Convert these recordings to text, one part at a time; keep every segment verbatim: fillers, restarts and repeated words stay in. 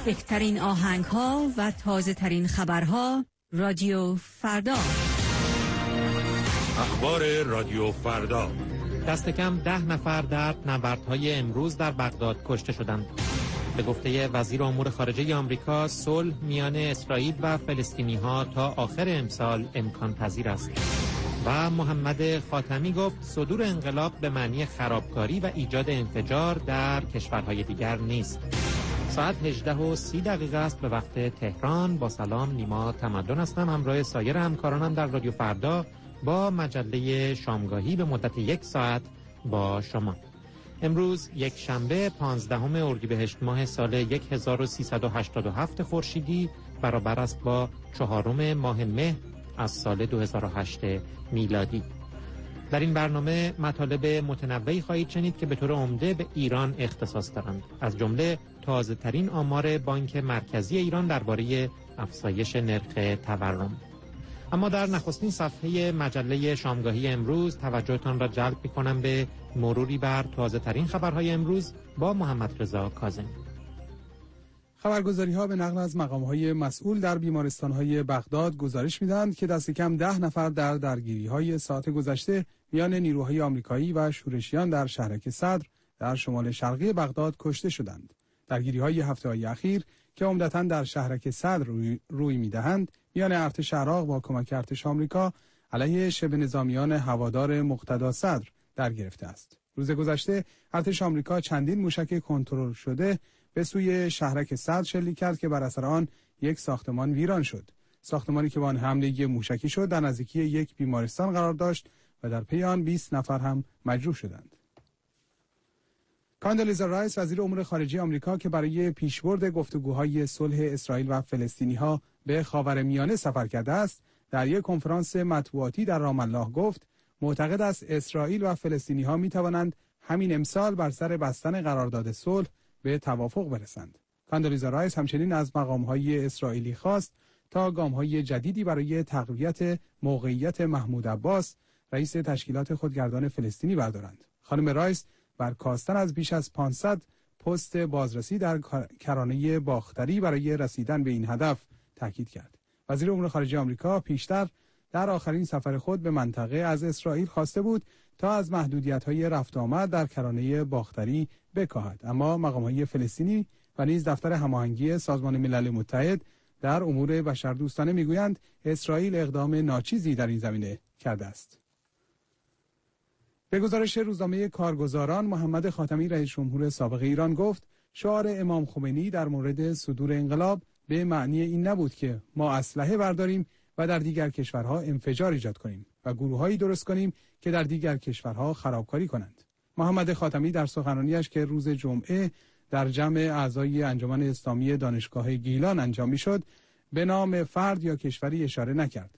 بهترین آهنگ ها و تازه ترین خبرها. رادیو فردا. اخبار رادیو فردا. دست کم ده نفر در نبردهای امروز در بغداد کشته شدند. به گفته وزیر امور خارجه آمریکا، صلح میان اسرائیل و فلسطینی‌ها تا آخر امسال امکان پذیر است. و محمد خاتمی گفت صدور انقلاب به معنی خرابکاری و ایجاد انفجار در کشورهای دیگر نیست. ساعت هجده و سی دقیقه است به وقت تهران. با سلام، نیما تمدن هستم، همراه سایر همکارانم در رادیو فردا با مجله شامگاهی به مدت یک ساعت با شما. امروز یک شنبه پانزدهم اردیبهشت ماه سال هزار و سیصد و هشتاد و هفت خورشیدی برابر است با چهارم ماه مه از سال دو هزار و هشت میلادی. در این برنامه مطالب متنوعی خواهید شنید که به طور عمده به ایران اختصاص دارند، از جمله تازه ترین آمار بانک مرکزی ایران درباره افزایش نرخ تورم. اما در نخستین صفحه مجله شامگاهی امروز توجهتان را جلب می‌کنم به مروری بر تازه ترین خبرهای امروز با محمد رضا کاظمی. خبرگزاری‌ها به نقل از مقام‌های مسئول در بیمارستان‌های بغداد گزارش می‌دهند که دست کم ده نفر در درگیری‌های ساعت گذشته میان نیروهای آمریکایی و شورشیان در شهرک صدر در شمال شرقی بغداد کشته شدند. درگیری‌های هفته‌های اخیر که عمدتاً در شهرک صدر روی, روی می‌دهند میان ارتش عراق با کمک ارتش آمریکا علیه شبه نظامیان هوادار مقتدا صدر در گرفته است. روز گذشته ارتش آمریکا چندین موشک کنترل شده به سوی شهرک صدر شلیک کرد که بر اثر آن یک ساختمان ویران شد. ساختمانی که با آن حمله موشکی شد در نزدیکی یک بیمارستان قرار داشت و در پی آن بیست نفر هم مجروح شدند. کاندلیزا رایس وزیر امور خارجه آمریکا که برای پیشبرد گفتگوهای صلح اسرائیل و فلسطینی‌ها به خاورمیانه سفر کرده است، در یک کنفرانس مطبوعاتی در رام الله گفت معتقد است اسرائیل و فلسطینی‌ها می‌توانند همین امسال بر سر بستن قرارداد صلح به توافق برسند. کاندلیزا رایس همچنین از مقام‌های اسرائیلی خواست تا گام‌های جدیدی برای تقویت موقعیت محمود عباس رئیس تشکیلات خودگردان فلسطینی بردارند. خانم رایس بر کاستن از بیش از پانصد پست بازرسی در کرانه باختری برای رسیدن به این هدف تاکید کرد. وزیر امور خارجه آمریکا پیشتر در آخرین سفر خود به منطقه از اسرائیل خواسته بود تا از محدودیت‌های رفت آمد در کرانه باختری بکاهد، اما مقام‌های فلسطینی و نیز دفتر هماهنگی سازمان ملل متحد در امور بشردوستانه میگویند اسرائیل اقدام ناچیزی در این زمینه کرده است. به گزارش روزنامه کارگزاران، محمد خاتمی رئیس جمهور سابق ایران گفت شعار امام خمینی در مورد صدور انقلاب به معنی این نبود که ما اسلحه برداریم و در دیگر کشورها انفجار ایجاد کنیم و گروهایی درست کنیم که در دیگر کشورها خرابکاری کنند. محمد خاتمی در سخنرانیش که روز جمعه در جمع اعضای انجمن اسلامی دانشگاه گیلان انجام می‌شد، به نام فرد یا کشوری اشاره نکرد.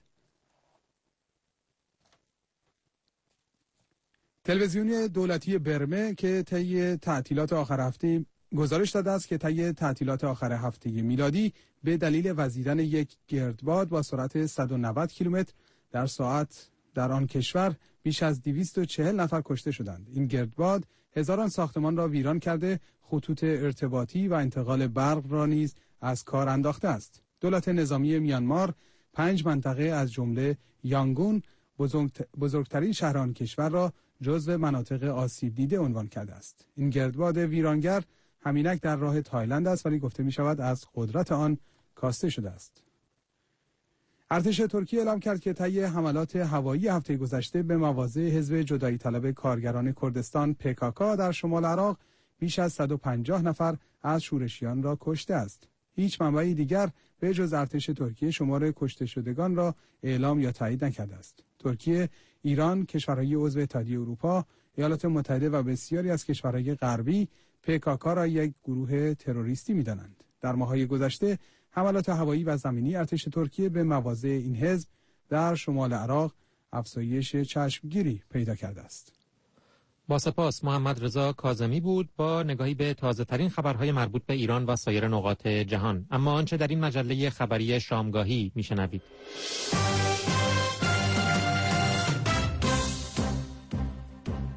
تلویزیون دولتی برمه که طی تعطیلات آخر هفته گزارش داده است که طی تعطیلات آخر هفته میلادی به دلیل وزیدن یک گردباد با سرعت صد و نود کیلومتر در ساعت در آن کشور بیش از دویست و چهل نفر کشته شدند. این گردباد هزاران ساختمان را ویران کرده، خطوط ارتباطی و انتقال برق را نیز از کار انداخته است. دولت نظامی میانمار پنج منطقه از جمله یانگون بزرگترین شهر آن کشور را جزو مناطق آسیب دیده عنوان کرده است. این گردباد ویرانگر همینک در راه تایلند است ولی گفته می شود از قدرت آن کاسته شده است. ارتش ترکیه اعلام کرد که طی حملات هوایی هفته گذشته به مواضع حزب جدایی طلب کارگران کردستان پی کی کی در شمال عراق بیش از صد و پنجاه نفر از شورشیان را کشته است. هیچ منبع دیگر به جز ارتش ترکیه شمار کشته شدگان را اعلام یا تایید نکرده است. ترکیه، ایران، کشورهای عضو اتحادیه اروپا، ایالات متحده و بسیاری از کشورهای غربی پی کی کی را یک گروه تروریستی می‌دانند. در ماه‌های گذشته حملات هوایی و زمینی ارتش ترکیه به مواضع این حزب در شمال عراق افزایش چشمگیری پیدا کرده است. با سپاس. محمد رضا کاظمی بود با نگاهی به تازه ترین خبرهای مربوط به ایران و سایر نقاط جهان. اما آنچه در این مجله خبری شامگاهی میشنوید.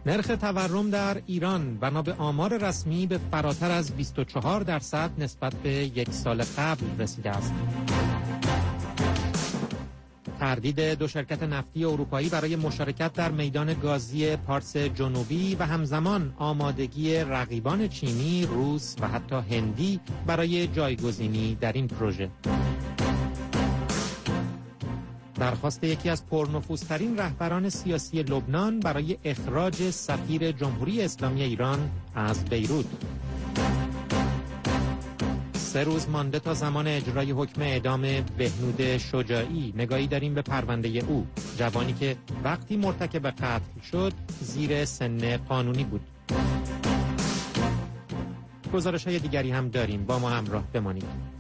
نرخ تورم در ایران بنا به آمار رسمی به فراتر از بیست و چهار درصد نسبت به یک سال قبل رسیده است. تردید دو شرکت نفتی اروپایی برای مشارکت در میدان گازی پارس جنوبی و همزمان آمادگی رقیبان چینی، روس و حتی هندی برای جایگزینی در این پروژه. درخواست یکی از پرنفوذترین رهبران سیاسی لبنان برای اخراج سفیر جمهوری اسلامی ایران از بیروت. سه روز مانده تا زمان اجرای حکم اعدام بهنود شجاعی. نگاهی داریم به پرونده او، جوانی که وقتی مرتکب قتل شد زیر سن قانونی بود. گزارش‌های دیگری هم داریم، با ما همراه بمانید.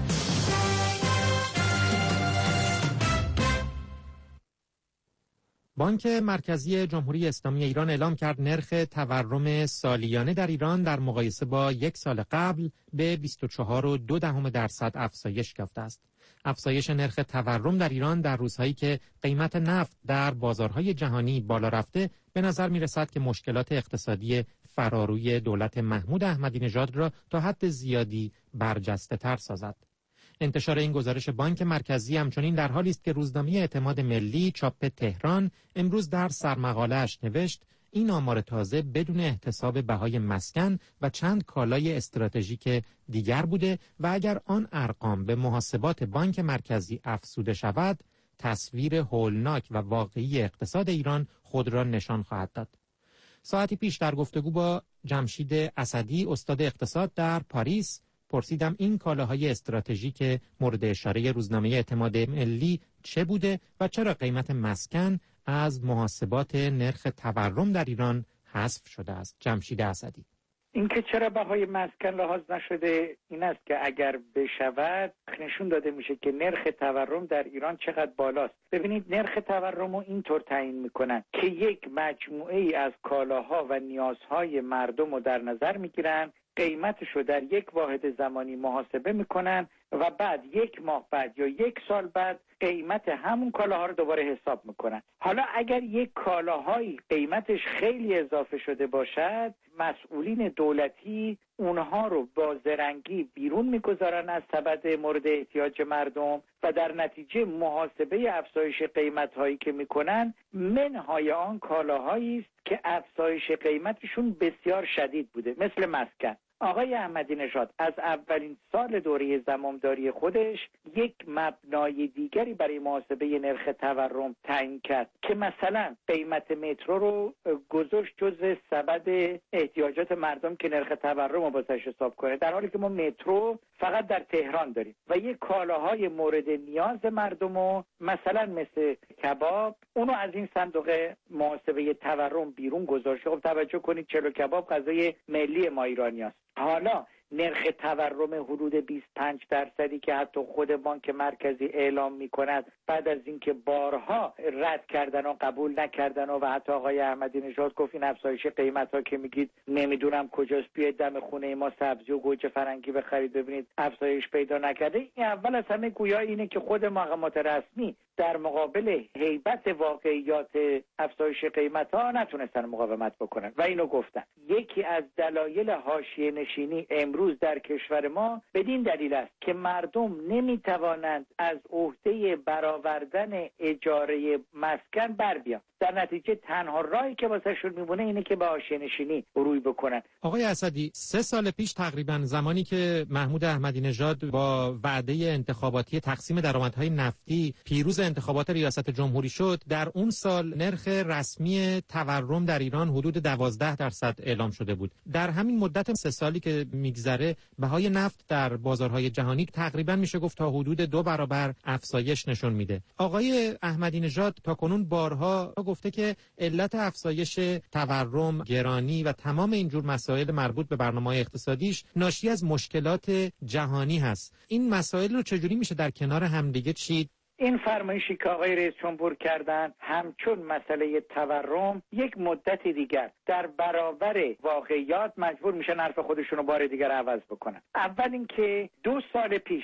بانک مرکزی جمهوری اسلامی ایران اعلام کرد نرخ تورم سالیانه در ایران در مقایسه با یک سال قبل به بیست و چهار و دو دهم درصد افزایش یافته است. افزایش نرخ تورم در ایران در روزهایی که قیمت نفت در بازارهای جهانی بالا رفته به نظر می رسد که مشکلات اقتصادی فراروی دولت محمود احمدی نژاد را تا حد زیادی برجسته تر سازد. انتشار این گزارش بانک مرکزی همچنین در حالی است که روزنامه اعتماد ملی چاپ تهران امروز در سرمقاله‌اش نوشت این آمار تازه بدون احتساب بهای مسکن و چند کالای استراتژیک دیگر بوده و اگر آن ارقام به محاسبات بانک مرکزی افزوده شود تصویر هولناک و واقعی اقتصاد ایران خود را نشان خواهد داد. ساعتی پیش در گفتگو با جمشید اسدی استاد اقتصاد در پاریس پرسیدم این کالاهای استراتژیک مورد اشاره روزنامه اعتماد ملی چه بوده و چرا قیمت مسکن از محاسبات نرخ تورم در ایران حذف شده است. جمشید اسدی: اینکه چرا بهای مسکن لحاظ نشده این است که اگر بشود نشون داده میشه که نرخ تورم در ایران چقدر بالاست. ببینید نرخ تورم رو اینطور تعیین میکنن که یک مجموعه ای از کالاها و نیازهای مردم رو در نظر میگیرن، قیمتش رو در یک واحد زمانی محاسبه میکنن و بعد یک ماه بعد یا یک سال بعد قیمت همون کالاها رو دوباره حساب میکنن. حالا اگر یک کالاهایی قیمتش خیلی اضافه شده باشد، مسئولین دولتی اونها رو با زرنگی بیرون میگذارن از سبد مورد احتیاج مردم و در نتیجه محاسبه افزایش قیمت‌هایی که میکنن منهای آن کالاهایی است که افزایش قیمتشون بسیار شدید بوده، مثل مسکن. آقای احمدی نژاد از اولین سال دوره زمامداری خودش یک مبنای دیگری برای محاسبه نرخ تورم تعیین کرد که مثلا قیمت مترو رو گذاشت جزء سبد احتیاجات مردم که نرخ تورم رو بازش حساب کنه، در حالی که ما مترو فقط در تهران داریم و یک کالاهای مورد نیاز مردم رو مثلا مثل کباب اونو از این صندوق محاسبه تورم بیرون گذاشته. خب توجه کنید چلو کباب غذای ملی ما ایرانیاست. حالا نرخ تورم حدود بیست و پنج درصدی که حتی خود بانک مرکزی اعلام می کند بعد از اینکه بارها رد کردن و قبول نکردن و حتی آقای احمدی نژاد گفت این افزایش قیمت ها که میگید نمیدونم کجاست، بیاید دم خونه ما سبزی و گوجه فرنگی بخرید ببینید افزایش پیدا نکرده. این اول از همه گویا اینه که خود مقامات رسمی در مقابل هیبت واقعیات افزایش قیمت ها نتونستن مقاومت بکنن و اینو گفتن. یکی از دلایل حاشیه نشینی امروز در کشور ما بدین دلیل است که مردم نمیتوانند از عهده برآوردن اجاره مسکن بر بیان. در نتیجه تنها راهی که واسهشون میمونه اینه که به حاشیه نشینی روی بکنن. آقای اسدی، سه سال پیش تقریبا زمانی که محمود احمدی نژاد با وعده انتخاباتی تقسیم درآمدهای نفتی پیروز انتخابات ریاست جمهوری شد، در اون سال نرخ رسمی تورم در ایران حدود دوازده درصد اعلام شده بود. در همین مدت سه سالی که میگذره بهای نفت در بازارهای جهانی تقریبا میشه گفت تا حدود دو برابر افزایش نشون میده. آقای احمدی نژاد تاکنون بارها گفته که علت افزایش تورم، گرانی و تمام اینجور مسائل مربوط به برنامه‌های اقتصادیش ناشی از مشکلات جهانی هست. این مسائل رو چجوری میشه در کنار همدیگه چید؟ این فرمایشی که آقای رئیس جمهور کردن همچون مسئله تورم یک مدت دیگر در برابر واقعیات مجبور میشن حرف خودشون رو بار دیگر عوض بکنن. اول اینکه دو سال پیش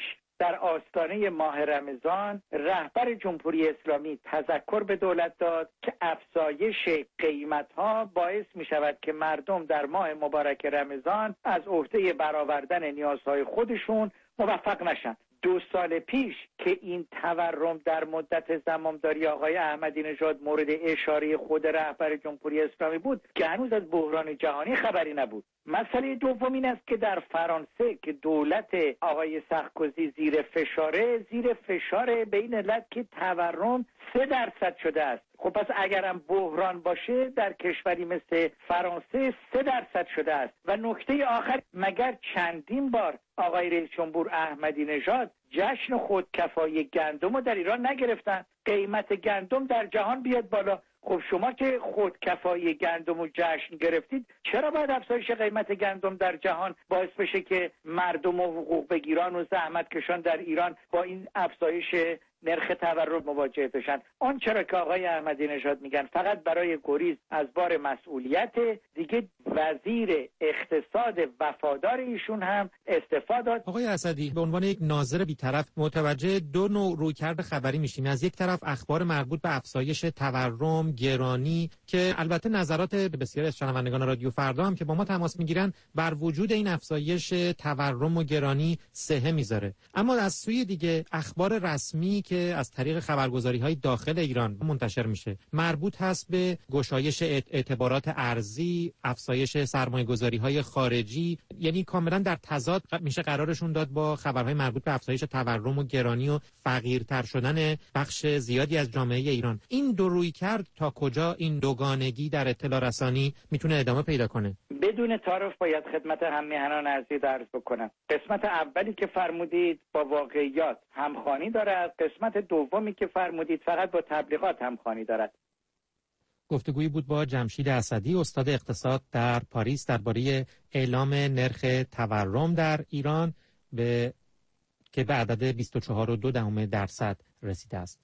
در آستانه ماه رمضان رهبر جمهوری اسلامی تذکر به دولت داد که افزایش قیمت‌ها باعث می‌شود که مردم در ماه مبارک رمضان از عهده برآوردن نیازهای خودشون موفق نشن. دو سال پیش که این تورم در مدت زمامداری آقای احمدی نژاد مورد اشاره خود رهبر جمهوری اسلامی بود که هنوز از بحران جهانی خبری نبود. مسئله دوم این است که در فرانسه که دولت آقای سارکوزی زیر فشاره، زیر فشار به این علت که تورم سه درصد شده است. خب پس اگرم بحران باشه در کشوری مثل فرانسه سه درصد شده است. و نکته آخر، مگر چندین بار آقای رئیس جمهور احمدی نژاد جشن خودکفایی گندم رو در ایران نگرفتن؟ قیمت گندم در جهان بیاد بالا. خب شما که خودکفایی گندم و جشن گرفتید، چرا باید افزایش قیمت گندم در جهان باعث بشه که مردم و حقوق بگیران و زحمت کشان در ایران با این افزایش نرخ تورم مواجه بشن؟ آن چرا که آقای احمدی نژاد میگن فقط برای گریز از بار مسئولیت، دیگه وزیر اقتصاد وفادار ایشون هم استعفا داد. آقای اسدی، به عنوان یک ناظر بی‌طرف متوجه دو نوع رویکرد خبری میشیم. از یک طرف اخبار مربوط به افزایش تورم، گرانی که البته نظرات بسیاری از شنوندگان رادیو فردا هم که با ما تماس میگیرن بر وجود این افزایش تورم و گرانی صحه میذاره، اما از سوی دیگه اخبار رسمی که از طریق خبرگزاری‌های داخل ایران منتشر میشه مربوط هست به گشایش اعتبارات ارزی، افزایش سرمایه‌گذاری‌های خارجی، یعنی کاملا در تضاد میشه قرارشون داد با خبرهای مربوط به افزایش تورم و گرانی و فقیرتر شدن بخش زیادی از جامعه ایران. این دو رویکرد تا کجا این دوگانگی در اطلاع رسانی میتونه ادامه پیدا کنه؟ بدون تعارف باید خدمت هم میهنان عزیز عرض بکنم. قسمت اولی که فرمودید با واقعیات همخوانی دارد، قسمت دومی که فرمودید فقط با تبلیغات همخوانی دارد. گفتگویی بود با جمشید اسدی، استاد اقتصاد در پاریس، درباره اعلام نرخ تورم در ایران به که به عدد بیست و چهار و دو دهم درصد رسیده است.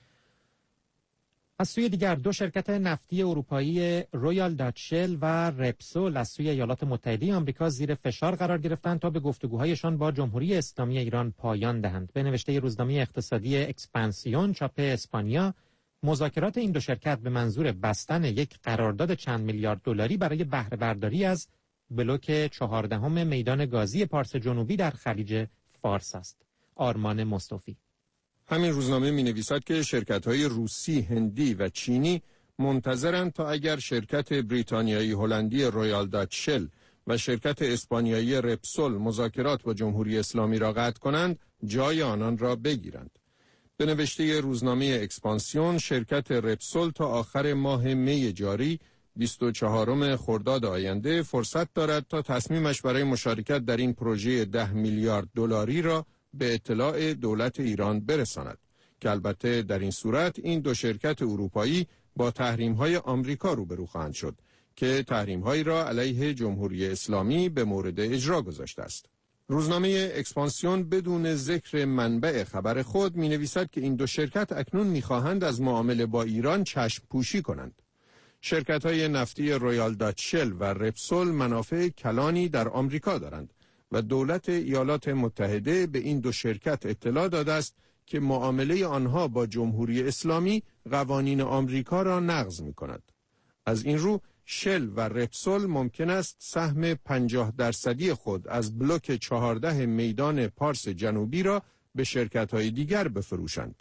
از سوی دیگر دو شرکت نفتی اروپایی رویال داچ شل و رپسول از سوی ایالات متحده آمریکا زیر فشار قرار گرفتند تا به گفتگوهایشان با جمهوری اسلامی ایران پایان دهند. به نوشته روزنامه اقتصادی اکسپانسیون چاپ اسپانیا، مذاکرات این دو شرکت به منظور بستن یک قرارداد چند میلیارد دلاری برای بهره برداری از بلوک چهاردهم میدان گازی پارس جنوبی در خلیج فارس است. آرمان مصطفی. همین روزنامه می نویسد که شرکت‌های روسی، هندی و چینی منتظرند تا اگر شرکت بریتانیایی هلندی رویال داچ شل و شرکت اسپانیایی رپسول مذاکرات با جمهوری اسلامی را قطع کنند، جای آنان را بگیرند. به نوشته روزنامه اکسپانسیون، شرکت رپسول تا آخر ماه می جاری بیست و چهارم خرداد آینده فرصت دارد تا تصمیمش برای مشارکت در این پروژه ده میلیارد دلاری را به اطلاع دولت ایران برساند که البته در این صورت این دو شرکت اروپایی با تحریم‌های آمریکا روبرو خواهند شد که تحریم‌هایی را علیه جمهوری اسلامی به مورد اجرا گذاشته است. روزنامه اکسپانسیون بدون ذکر منبع خبر خود می‌نویسد که این دو شرکت اکنون می‌خواهند از معامله با ایران چشم پوشی کنند. شرکت‌های نفتی رویال داچ شل و رپسول منافع کلانی در آمریکا دارند و دولت ایالات متحده به این دو شرکت اطلاع داده است که معامله آنها با جمهوری اسلامی قوانین آمریکا را نقض می‌کند. از این رو شل و رپسول ممکن است سهم پنجاه درصدی خود از بلوک چهارده میدان پارس جنوبی را به شرکت‌های دیگر بفروشند.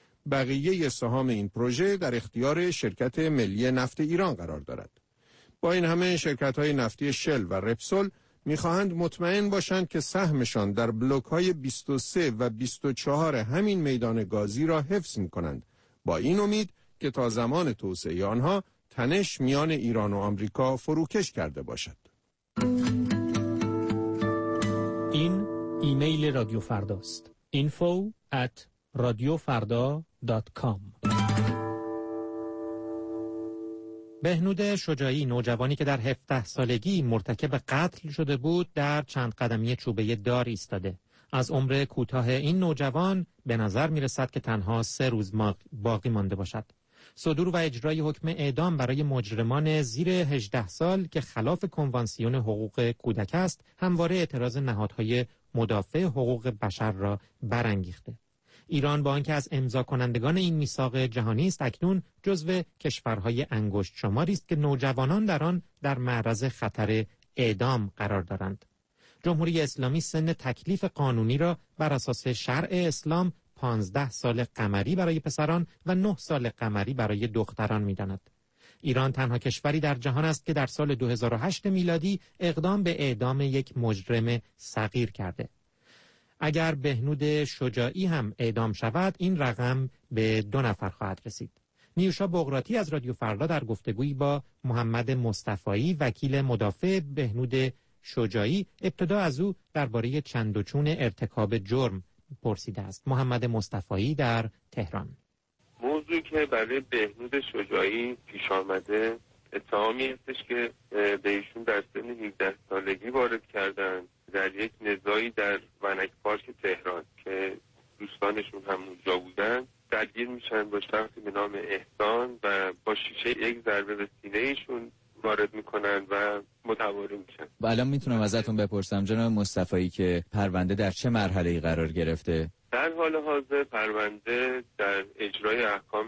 بقیه سهام این پروژه در اختیار شرکت ملی نفت ایران قرار دارد. با این همه شرکت‌های نفتی شل و رپسول می‌خواهند مطمئن باشند که سهمشان در بلوک‌های بیست و سه و بیست و چهار همین میدان گازی را حفظ می‌کنند، با این امید که تا زمان توسعه آنها تنش میان ایران و آمریکا فروکش کرده باشد. این ایمیل رادیو فرداست. info at radiofarda dot com. بهنود شجاعی، نوجوانی که در هفده سالگی مرتکب قتل شده بود، در چند قدمی چوبه دار ایستاده. از عمر کوتاه این نوجوان به نظر می رسد که تنها سه روز باقی مانده باشد. صدور و اجرای حکم اعدام برای مجرمان زیر هجده سال که خلاف کنوانسیون حقوق کودک است، همواره اعتراض نهادهای مدافع حقوق بشر را برانگیخته. ایران با آنکه از امضا کنندگان این میثاق جهانی است، اکنون جزو کشورهای انگشت شماری است که نوجوانان در آن در معرض خطر اعدام قرار دارند. جمهوری اسلامی سن تکلیف قانونی را بر اساس شرع اسلام پانزده سال قمری برای پسران و نه سال قمری برای دختران می‌داند. ایران تنها کشوری در جهان است که در سال دو هزار و هشت میلادی اقدام به اعدام یک مجرم صغیر کرده. اگر بهنود شجاعی هم اعدام شود، این رقم به دو نفر خواهد رسید. نیوشا بغراتی از رادیو فردا در گفتگویی با محمد مصطفایی وکیل مدافع بهنود شجاعی ابتدا از او درباره چند و چون ارتکاب جرم پرسیده است. محمد مصطفایی در تهران. موضوعی که برای بهنود شجاعی پیش آمده اتهامی هستش که به ایشون در سن هفده سالگی وارد کردن در یک نزاعی در ونک پارک تهران که دوستانشون هم اونجا بودن، درگیر میشن با شخصی به نام احسان و با شیشه یک ضربه به سینه ایشون وارد میکنن و متواری میشن. الان میتونم ازتون بپرسم جناب مصطفایی که پرونده در چه مرحله‌ای قرار گرفته؟ در حال حاضر پرونده در اجرای احکام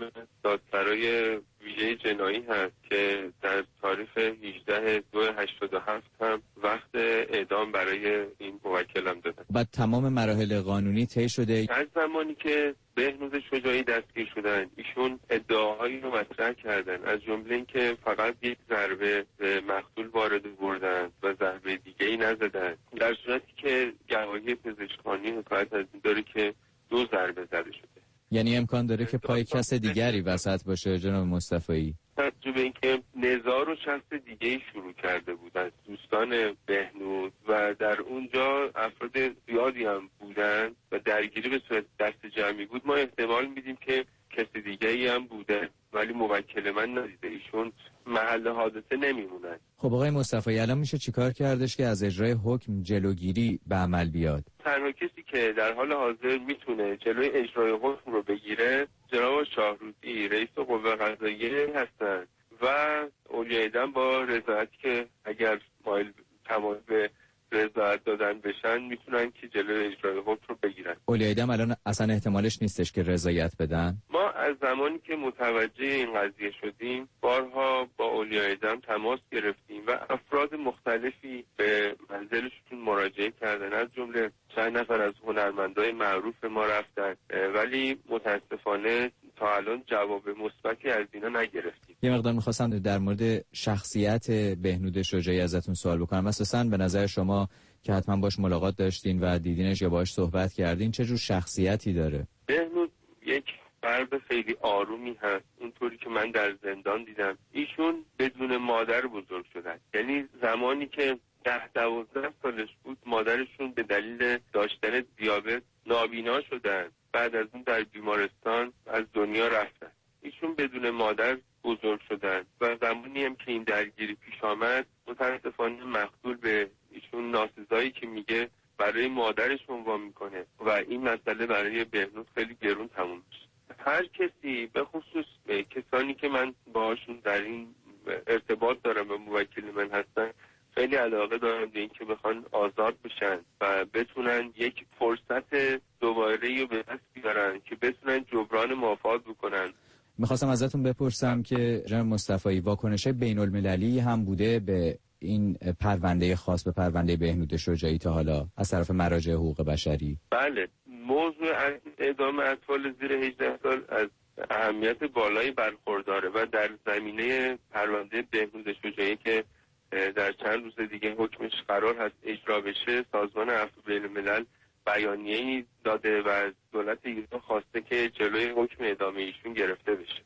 دادسرای ویژه جنایی هست که در تاریخ هجده دو هشتاد و هفت هم وقت اعدام برای این موکلم دادن. بعد تمام مراحل قانونی طی شده. از زمانی که بهنود شجاعی دستگیر شدن، ایشون ادعاهایی رو مطرح کردن، از جمله اینکه فقط یک ضربه به مقتول وارد بردن و ضربه دیگه‌ای نزدن، در صورتی که گواهی پزشکانی حکایت از این داره که دو ضربه زده شده. یعنی امکان داره که پای کس دیگری وسط باشه جناب مصطفایی؟ توجه به اینکه نزاع رو شخص دیگه‌ای شروع کرده بود از دوستان بهنود و در اونجا افراد زیادی هم بودن و درگیری به صورت دست جمعی بود، ما احتمال میدیم که کسی دیگه‌ای هم بوده ولی موکل من ندیده. ایشون محل حادثه نمیمونن. خب آقای مصطفایی الان میشه چیکار کردش که از اجرای حکم جلوگیری به عمل بیاد؟ تنها کسی که در حال حاضر میتونه جلوی اجرای حکم رو بگیره جناب شاهروزی رئیس قوه قضاییه هستن و اولیای دم با رضایتی که اگر مایل تمایل به رضایت دادن بشن میتونن که جلوی اجرای حکم رو بگیرن. اولیای دم الان اصلا احتمالش نیستش که رضایت بدن؟ ما از زمانی که متوجه این قضیه شدیم بارها با اولیای دم تماس گرفتیم و افراد مختلفی به منزلشون مراجعه کردن، از جمله چند نفر از هنرمندای معروف ما رفتن، ولی متاسفانه تا الان جواب مثبتی از اینا نگرفتیم. یه مقدار می‌خواستم در مورد شخصیت بهنود شجاعی ازتون سوال بکنم. اساساً به نظر شما که حتما باش ملاقات داشتین و دیدینش یا باش صحبت کردین، چه جور شخصیتی داره؟ بهنود یک فرد خیلی آرومی هست. اونطوری که من در زندان دیدم، ایشون بدون مادر بزرگ شدن. یعنی زمانی که ده دوازده سالش بود مادرشون به دلیل داشتن دیابت نابینا شدن، بعد از اون در بیمارستان از دنیا رفتن. ایشون بدون مادر بزرگ شدن و زمانی هم که این درگیری پیش آمد متاسفانه مقتول به ایشون ناسزایی که میگه برای مادرش عنوان میکنه و این مسئله برای بهنود خیلی گرون تموم میشه. هر کسی به خصوص کسانی که من باهاشون در این ارتباط دارم و موکل من هستن خیلی علاقه دارم به این که بخوان آزاد بشن و بتونن یک فرصت دوباره‌ای رو به دست بیارن که بتونن جبران مافات بکنن. میخواستم ازتون بپرسم که جناب مصطفایی واکنش بین المللی هم بوده به این پرونده خاص به پرونده بهنود شجاعی تا حالا از طرف مراجع حقوق بشری؟ بله، موضوع اعدام اطفال زیر هجده سال از اهمیت بالایی برخورداره و در زمینه پرونده بهنود شجاعی که در چند روز دیگه حکمش قرار هست اجرا بشه، سازمان عفو بین الملل بیانیه‌ای داده و از دولت ایران خواسته که جلوی حکم اعدام ایشون گرفته بشه.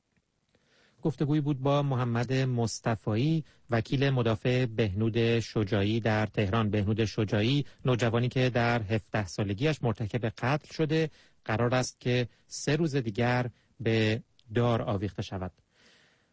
گفتگویی بود با محمد مصطفایی وکیل مدافع بهنود شجاعی در تهران. بهنود شجاعی نوجوانی که در هفده سالگیش مرتکب قتل شده، قرار است که سه روز دیگر به دار آویخته شود.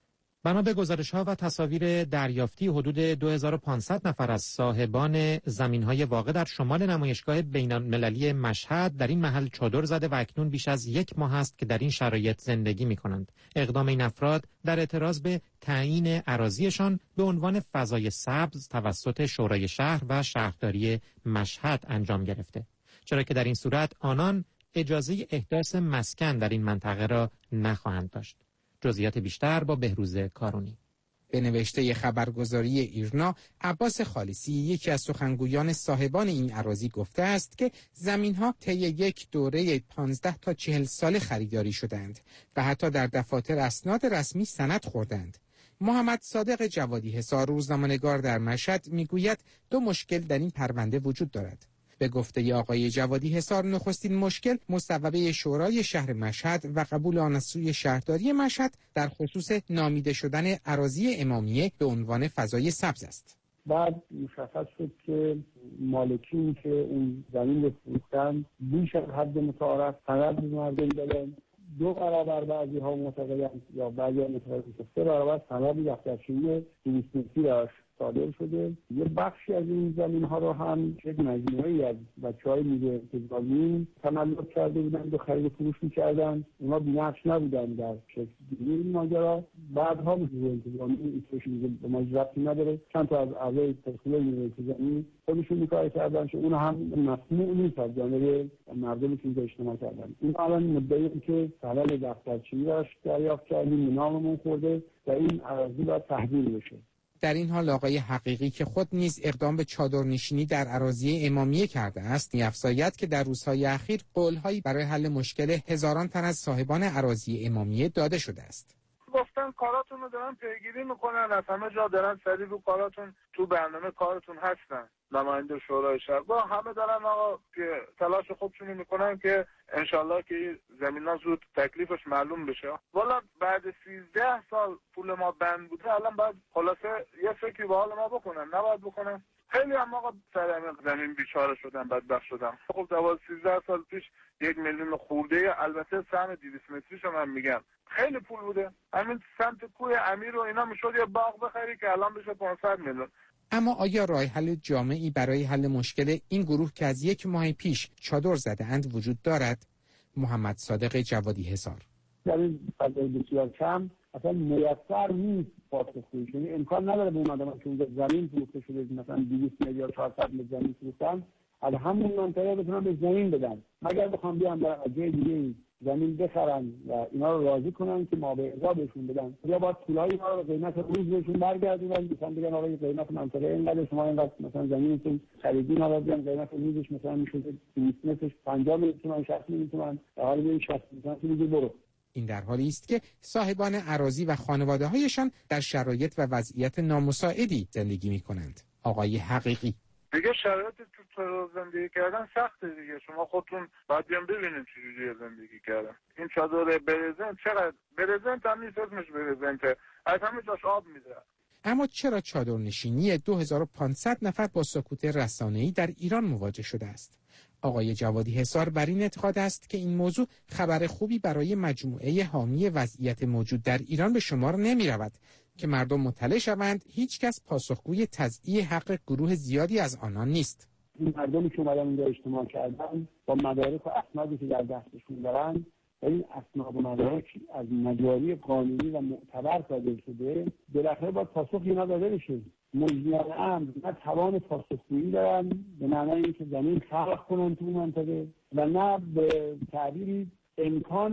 بنا به گزارش‌ها و تصاویر دریافتی، حدود دو هزار و پانصد نفر از صاحبان زمین‌های واقع در شمال نمایشگاه بین‌المللی مشهد در این محل چادر زده و اکنون بیش از یک ماه است که در این شرایط زندگی می‌کنند. اقدام این افراد در اعتراض به تعیین اراضیشان به عنوان فضای سبز توسط شورای شهر و شهرداری مشهد انجام گرفته، چرا که در این صورت آنان اجازه احداث مسکن در این منطقه را نخواهند داشت. جزئیات بیشتر با بهروز کارونی. به نوشته خبرگزاری ایرنا، عباس خالصی، یکی از سخنگویان صاحبان این اراضی، گفته است که زمین‌ها طی یک دوره پانزده تا چهل ساله خریداری شدند و حتی در دفاتر اسناد رسمی سند خوردند. محمد صادق جوادی حصار، روزنامه‌نگار در مشهد، میگوید دو مشکل در این پرونده وجود دارد. به گفته آقای جوادی حصار، نخستین مشکل مصوبه شورای شهر مشهد و قبول آن از سوی شهرداری مشهد در خصوص نامیده شدن اراضی امامیه به عنوان فضای سبز است. بعد مشخص شد که مالکین که اون زمین رو فروختن بیش از حد متعارف سند به مردم دادن. دو برابر بعضی ها معتقدند یا بعضی ها معتقدند که سه برابر سند دفترچه‌ای دویست داشت صادر شده. یه بخشی از این زمین ها رو هم یک مجموعه‌ای از بچه‌های نیروی انتظامی تملک کرده بودند و خرید فروش می‌کردند. اونا بی‌نقش نبودن در شکل گیری این ماجرا. بعدها نیروی انتظامی این به ما ربطی نداره. چند تا از اعضای تشکیل نیروی انتظامی خودشون می‌کار کردن که اون هم مسموع نیست از جانب مردمی که اینجا اجتماع کردن. این الان مدعی که سند دفترچه‌ای راش دریافت کردیم، ناممون خورده و این اراضی باید تحویل بشه. در این حال آقای حقیقی که خود نیز اقدام به چادرنشینی در اراضی امامیه کرده است، می‌افزاید که در روزهای اخیر قول‌هایی برای حل مشکل هزاران تن از صاحبان اراضی امامیه داده شده است. گفتن کاراتون رو دارن پیگیری میکنن، از همه جا دارن سریع رو کاراتون تو برنامه کارتون هستن. نماینده شورای شهر با همه دارن آقا که تلاش خودشونو میکنن که انشالله که زمینا زود تکلیفش معلوم بشه. والا بعد سیزده سال پول ما بند بوده، الان باید خلاصه یه فکری به حال ما بکنن، نباید بکنن. خیلی هم آقا سر زمین بیچاره شدن، بدبخت شدن. خب دوازده سیزده سال پیش یک میلیون خورده، البته سهم دویست متریشو من میگم خیلی پول بوده. همین سمت کوه امیر و اینا میشد یه باغ بخری که الان بشه پانصد میلیون. اما آیا راه حل جامعی برای حل مشکل این گروه که از یک ماه پیش چادر زده اند وجود دارد؟ محمد صادق جوادی حصار: در این فضای بسیار کم اصلا میسر نیست پاسخگویی، یعنی امکان نداره به اون آدم که اونجا زمین فروخته شده مثلا دویست میلیارد چهارصد میلیون زمین فروختن از همون منطقه بتونن به زمین بدن، مگر بخوام بیان در جای دیگه زمین بخرن و اینا رو راضی کنن که ما به اجازه بهشون بدن، یا باید پولای اینا رو به قیمت روز بهشون برگردونن، مثلا بگن آقا قیمت منطقه اینقدر، شما اینقدر مثلا زمینتون خریدین، حالا بیان قیمت روزش مثلا میشه دویست مترش پنجاه میلیون تومان، شصت میلیون تومان، در حالی این شصت میلیون تومان برو. این در حالی است که صاحبان اراضی و خانواده‌هایشان در شرایط و وضعیت نامساعدی زندگی می‌کنند. آقای حقیقی: دیگه شرایط تو زندگی کردن سخته دیگه، شما خودتون باید بیان ببینید چجوریه زندگی کردن. این چادر برزنت چقدر برزنت هم نیست، اسمش برزنته، از همه جاش آب میده. اما چرا چادرنشینی دو هزار و پانصد نفر با سکوت رسانه‌ای در ایران مواجه شده است؟ آقای جوادی حصار بر این اعتقاد است که این موضوع خبر خوبی برای مجموعه حامی وضعیت موجود در ایران به شمار نمی رود که مردم مطلع شوند هیچ کس پاسخگوی تضییع حق گروه زیادی از آنان نیست. این مردمی که اومدن اینجا اجتماع کردن با مدارک و اسنادی که در دستشون دارن و این اسناد و مدارک از مجاری قانونی و معتبر صادر شده، بالاخره باید پاسخی اینا داده بشه. مجریان امر نه توان پاسخگویی دارن به معنای اینکه زمین خلق کنن تو منطقه و نه به تعبیری امکان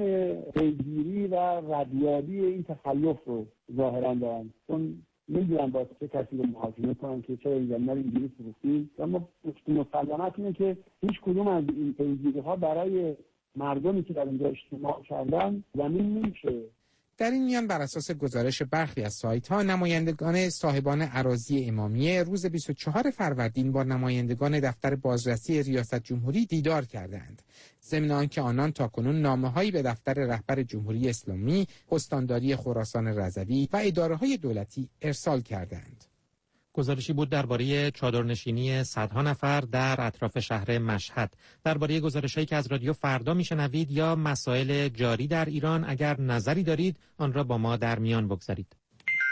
پیگیری و ردیابی این تخلف رو ظاهرا دارن، چون نمیدونن با چه کسی رو محاکمه کنن که چرا این زمین رو اینجوری فروختی. اما مسلمت اینه که هیچ کدوم از این پیگیری ها برای مردمی که در اینجا اجتماع کردن زمین نمیشه. در این میان بر اساس گزارش برخی از سایت‌ها، نمایندگان صاحبان اراضی امامیه روز بیست و چهارم فروردین با نمایندگان دفتر بازرسی ریاست جمهوری دیدار کردند، ضمن آنکه آنان تاکنون نامه‌هایی به دفتر رهبر جمهوری اسلامی، استانداری خراسان رضوی و اداره‌های دولتی ارسال کردند. گزارشی بود درباره چادرنشینی صدها نفر در اطراف شهر مشهد. درباره گزارش‌هایی که از رادیو فردا میشنوید یا مسائل جاری در ایران، اگر نظری دارید آن را با ما در میان بگذارید.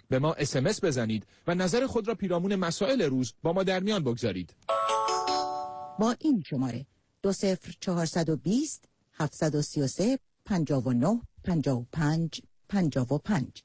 به ما اس ام اس بزنید و نظر خود را پیرامون مسائل روز با ما در میان بگذارید. با این شماره دو صفر چهارصد و بیست هفتصد و سی و سه پنجاه و نه پنجاه و پنج پنجاه و پنج.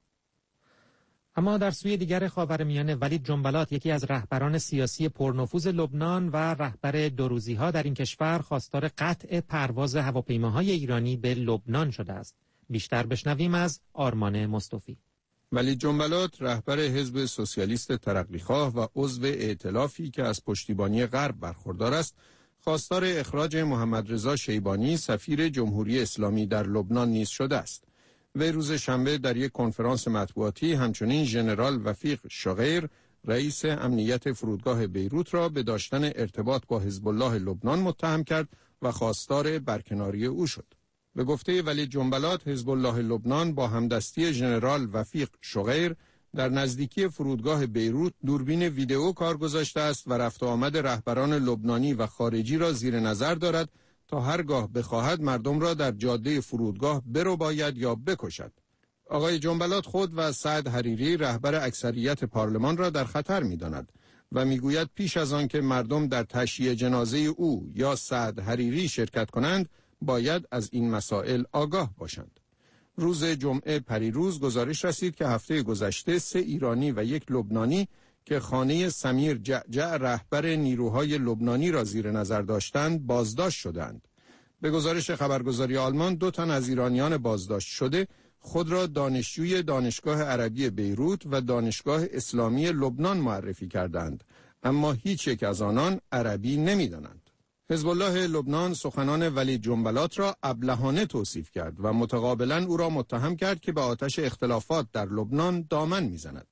اما در سوی دیگر خاورمیانه ولید جنبلات، یکی از رهبران سیاسی پرنفوذ لبنان و رهبر دو روزی‌ها در این کشور، خواستار قطع پرواز هواپیماهای ایرانی به لبنان شده است. بیشتر بشنویم از آرمان مصطفی. ولید جنبلات رهبر حزب سوسیالیست ترقیخواه و عضو ائتلافی که از پشتیبانی غرب برخوردار است، خواستار اخراج محمد رضا شیبانی سفیر جمهوری اسلامی در لبنان نیز شده است. وی روز شنبه در یک کنفرانس مطبوعاتی همچنین ژنرال وفیق شغیر، رئیس امنیت فرودگاه بیروت را به داشتن ارتباط با حزب الله لبنان متهم کرد و خواستار برکناری او شد. به گفته ولید جنبلات، حزب الله لبنان با همدستی ژنرال وفیق شغیر در نزدیکی فرودگاه بیروت دوربین ویدئو کار گذاشته است و رفت و آمد رهبران لبنانی و خارجی را زیر نظر دارد تا هرگاه بخواهد مردم را در جاده فرودگاه برباید یا بکشد. آقای جنبلات خود و سعد حریری رهبر اکثریت پارلمان را در خطر می‌داند و میگوید پیش از آن که مردم در تشییع جنازه او یا سعد حریری شرکت کنند، باید از این مسائل آگاه باشند. روز جمعه پریروز گزارش رسید که هفته گذشته سه ایرانی و یک لبنانی که خانه سمیر جعجع رهبر نیروهای لبنانی را زیر نظر داشتند بازداشت شدند. به گزارش خبرگزاری آلمان، دو تن از ایرانیان بازداشت شده خود را دانشجوی دانشگاه عربی بیروت و دانشگاه اسلامی لبنان معرفی کردند، اما هیچ یک از آنان عربی نمی‌دانند. حزب الله لبنان سخنان ولید جنبلات را ابلهانه توصیف کرد و متقابلا او را متهم کرد که به آتش اختلافات در لبنان دامن می‌زند.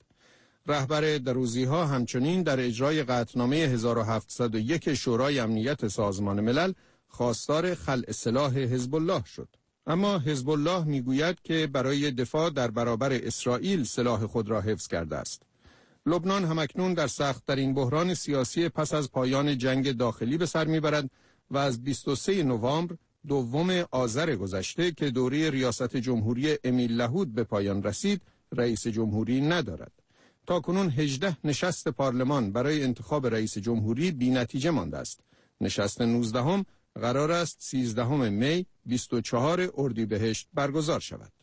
رهبر دروزی‌ها همچنین در اجرای قطعنامه هزار و هفتصد و یک شورای امنیت سازمان ملل خواستار خلع سلاح حزب الله شد. اما حزب الله میگوید که برای دفاع در برابر اسرائیل سلاح خود را حفظ کرده است. لبنان همکنون در سخت‌ترین بحران سیاسی پس از پایان جنگ داخلی به سر میبرد و از بیست و سوم نوامبر دوم آذر گذشته که دوره ریاست جمهوری امیل لهود به پایان رسید، رئیس جمهوری ندارد. تاکنون هجده نشست پارلمان برای انتخاب رئیس جمهوری بی نتیجه مانده است. نشست نوزدهم قرار است سیزدهم می بیست و چهارم اردیبهشت برگزار شود.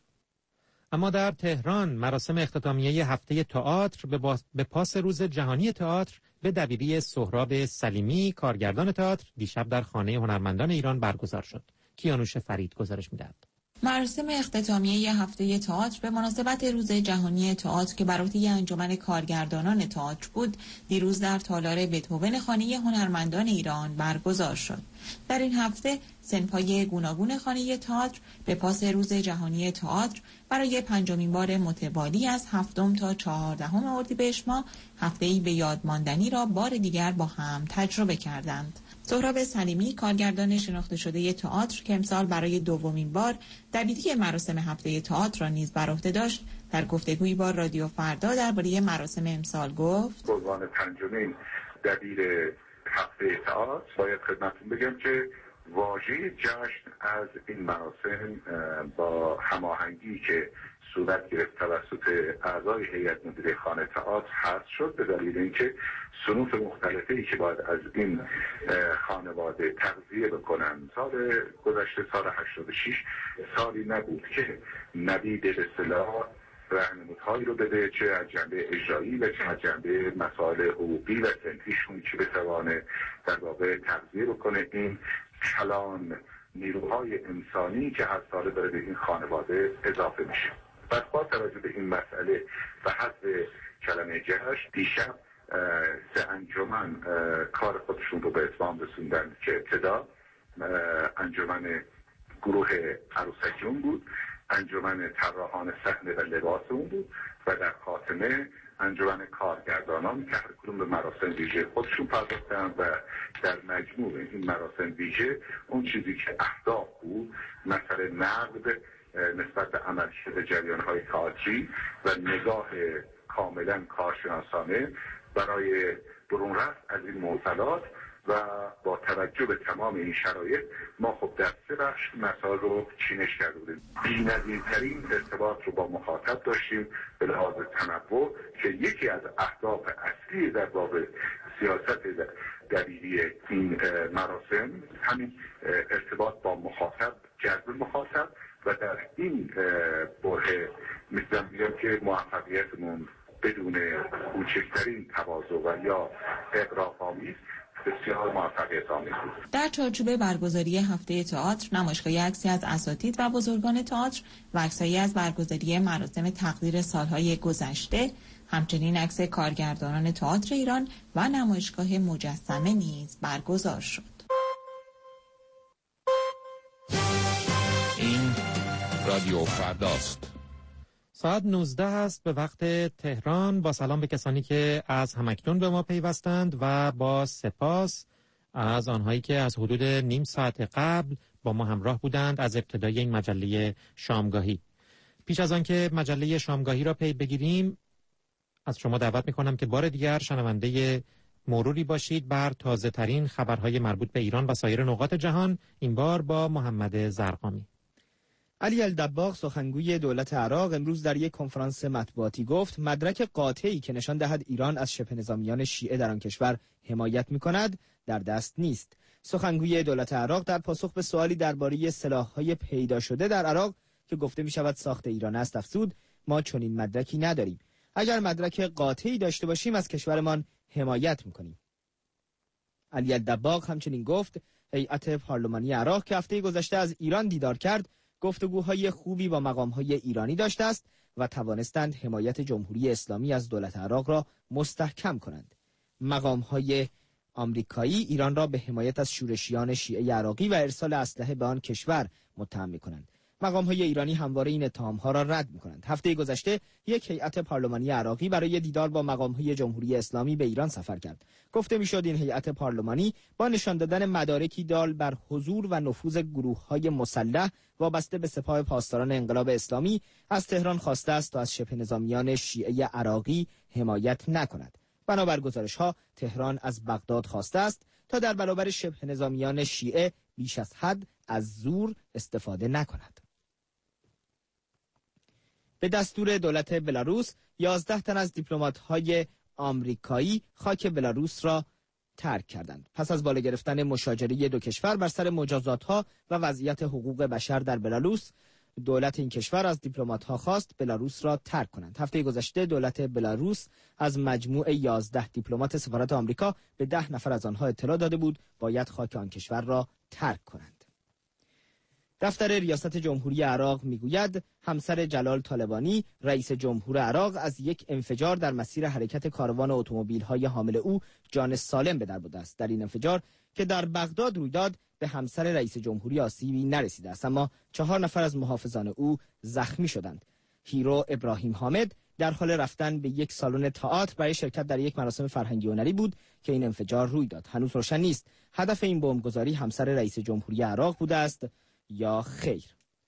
اما در تهران مراسم اختتامیه هفته تئاتر به, باس... به پاس روز جهانی تئاتر به دبیری سهراب سلیمی، کارگردان تئاتر، دیشب در خانه هنرمندان ایران برگزار شد. کیانوش فرید گزارش می‌دهد. مراسم اختتامیه هفته تئاتر به مناسبت روز جهانی تئاتر که بر عهده انجمن کارگردانان تئاتر بود، دیروز در تالار بتهوون خانه هنرمندان ایران برگزار شد. در این هفته صنف‌های گوناگون خانه تئاتر به پاس روز جهانی تئاتر برای پنجمین بار متوالی از هفتم تا چهاردهم اردیبهشت ماه هفته‌ای به یاد ماندنی را بار دیگر با هم تجربه کردند. سهراب سلیمی، کارگردان شناخته شده تئاتر که امسال برای دومین بار دبیری مراسم هفته تئاتر را نیز بر عهده داشت، در گفتگویی با رادیو فردا درباره مراسم امسال گفت: به عنوان پنجمین دبیر هفته تئاتر باید خدمتتون بگم که واژه جشن از این مراسم با هماهنگی که صورت گرفت توسط اعضای هیئت مدیره خانه تئاتر حذف شد، به دلیل اینکه صنوف مختلفی که باید از این خانواده تغذیه بکنن. سال گذشته، سال هشتاد و شش، سالی نبود که نوید به اصطلاح راهنمودهایی رو بده، چه از جنبه اجرایی و چه از جنبه مسائل حقوقی و صنفیشون که بتوانه در واقع تغذیه بکنه این کلان نیروهای انسانی که هر ساله داره به این خانواده اضافه میشه. بعد با توجه به این مسئله و حذف کلمه جشن، دیشب سه انجمن کار خودشون رو به اتمام رسوندن که ابتدا انجمن گروه عروسکیون بود، انجمن طراحان صحنه و لباس اون بود و در خاتمه انجمن کارگردانان که هر کدوم به مراسم ویژه خودشون پرداختن و در مجموع این مراسم ویژه اون چیزی که اهداف بود، مثلا نقد نسبت به عملکرد جریان‌های تئاتری و نگاه کاملا کارشناسانه برای برون رفت از این معضلات و با توجه به تمام این شرایط ما خب در سه بخش مسائل رو چینش کرده بودیم. بی‌نظیرترین ارتباط رو با مخاطب داشتیم به لحاظ تنوع که یکی از اهداف اصلی در واقع سیاست دبیری این مراسم همین ارتباط با مخاطب، جذب مخاطب و در این بره میتونم بگم که موفقیتمون بدون کوچکترین تواضع و یا اغراق‌آمیز بسیار موفقیت آمیز بود. در چارچوب برگزاری هفته تئاتر، نمایشگاه عکسی از اساتید و بزرگان تئاتر و عکسایی از برگزاری مراسم تقدیر سالهای گذشته، همچنین عکس کارگردانان تئاتر ایران و نمایشگاه مجسمه نیز برگزار شد. این رادیو فرداست. ساعت نوزده است به وقت تهران. با سلام به کسانی که از همکنون به ما پیوستند و با سپاس از آنهایی که از حدود نیم ساعت قبل با ما همراه بودند از ابتدای این مجله شامگاهی. پیش از آن که مجله شامگاهی را پی بگیریم، از شما دعوت می‌کنم که بار دیگر شنونده مروری باشید بر تازه ترین خبرهای مربوط به ایران و سایر نقاط جهان، این بار با محمد زرقامی. علی الدباغ سخنگوی دولت عراق امروز در یک کنفرانس مطبوعاتی گفت مدرک قاطعی که نشان دهد ایران از شبه نظامیان شیعه در آن کشور حمایت می‌کند در دست نیست. سخنگوی دولت عراق در پاسخ به سوالی درباره سلاح‌های پیدا شده در عراق که گفته می‌شود ساخت ایران است افزود ما چنین مدرکی نداریم. اگر مدرک قاطعی داشته باشیم از کشورمان حمایت می‌کنیم. علی الدباغ همچنین گفت هیئت پارلمانی عراق که هفته گذشته از ایران دیدار کرد گفتگوهای خوبی با مقام‌های ایرانی داشته است و توانستند حمایت جمهوری اسلامی از دولت عراق را مستحکم کنند. مقام‌های آمریکایی ایران را به حمایت از شورشیان شیعه عراقی و ارسال اسلحه به آن کشور متهم می‌کنند. مقام‌های ایرانی همواره این اتهام‌ها را رد می‌کنند. هفته گذشته یک هیئت پارلمانی عراقی برای دیدار با مقام‌های جمهوری اسلامی به ایران سفر کرد. گفته می‌شد این هیئت پارلمانی با نشان دادن مدارکی دال بر حضور و نفوذ گروه‌های مسلح وابسته به سپاه پاسداران انقلاب اسلامی از تهران خواسته است تا از شبه نظامیان شیعه عراقی حمایت نکند. بنابر گزارش‌ها تهران از بغداد خواسته است تا در برابر شبه نظامیان شیعه بیش از حد از زور استفاده نکند. به دستور دولت بلاروس یازده تن از دیپلمات‌های آمریکایی خاک بلاروس را ترک کردند. پس از بالا گرفتن مشاجره دو کشور بر سر مجازات‌ها و وضعیت حقوق بشر در بلاروس، دولت این کشور از دیپلمات‌ها خواست بلاروس را ترک کنند. هفته گذشته دولت بلاروس از مجموع یازده دیپلمات سفارت آمریکا به ده نفر از آنها اطلاع داده بود باید خاک آن کشور را ترک کنند. دفتر ریاست جمهوری عراق میگوید همسر جلال طالبانی رئیس جمهور عراق از یک انفجار در مسیر حرکت کاروان اتومبیل‌های حامل او جان سالم به در برده است. در این انفجار که در بغداد روی داد به همسر رئیس جمهوری آسیبی نرسیده است، اما چهار نفر از محافظان او زخمی شدند. هیرو ابراهیم حامد در حال رفتن به یک سالن تئاتر برای شرکت در یک مراسم فرهنگی و هنری بود که این انفجار روی داد. هنوز روشن نیست هدف این بمبگذاری همسر رئیس جمهوری عراق بوده است یا خیر.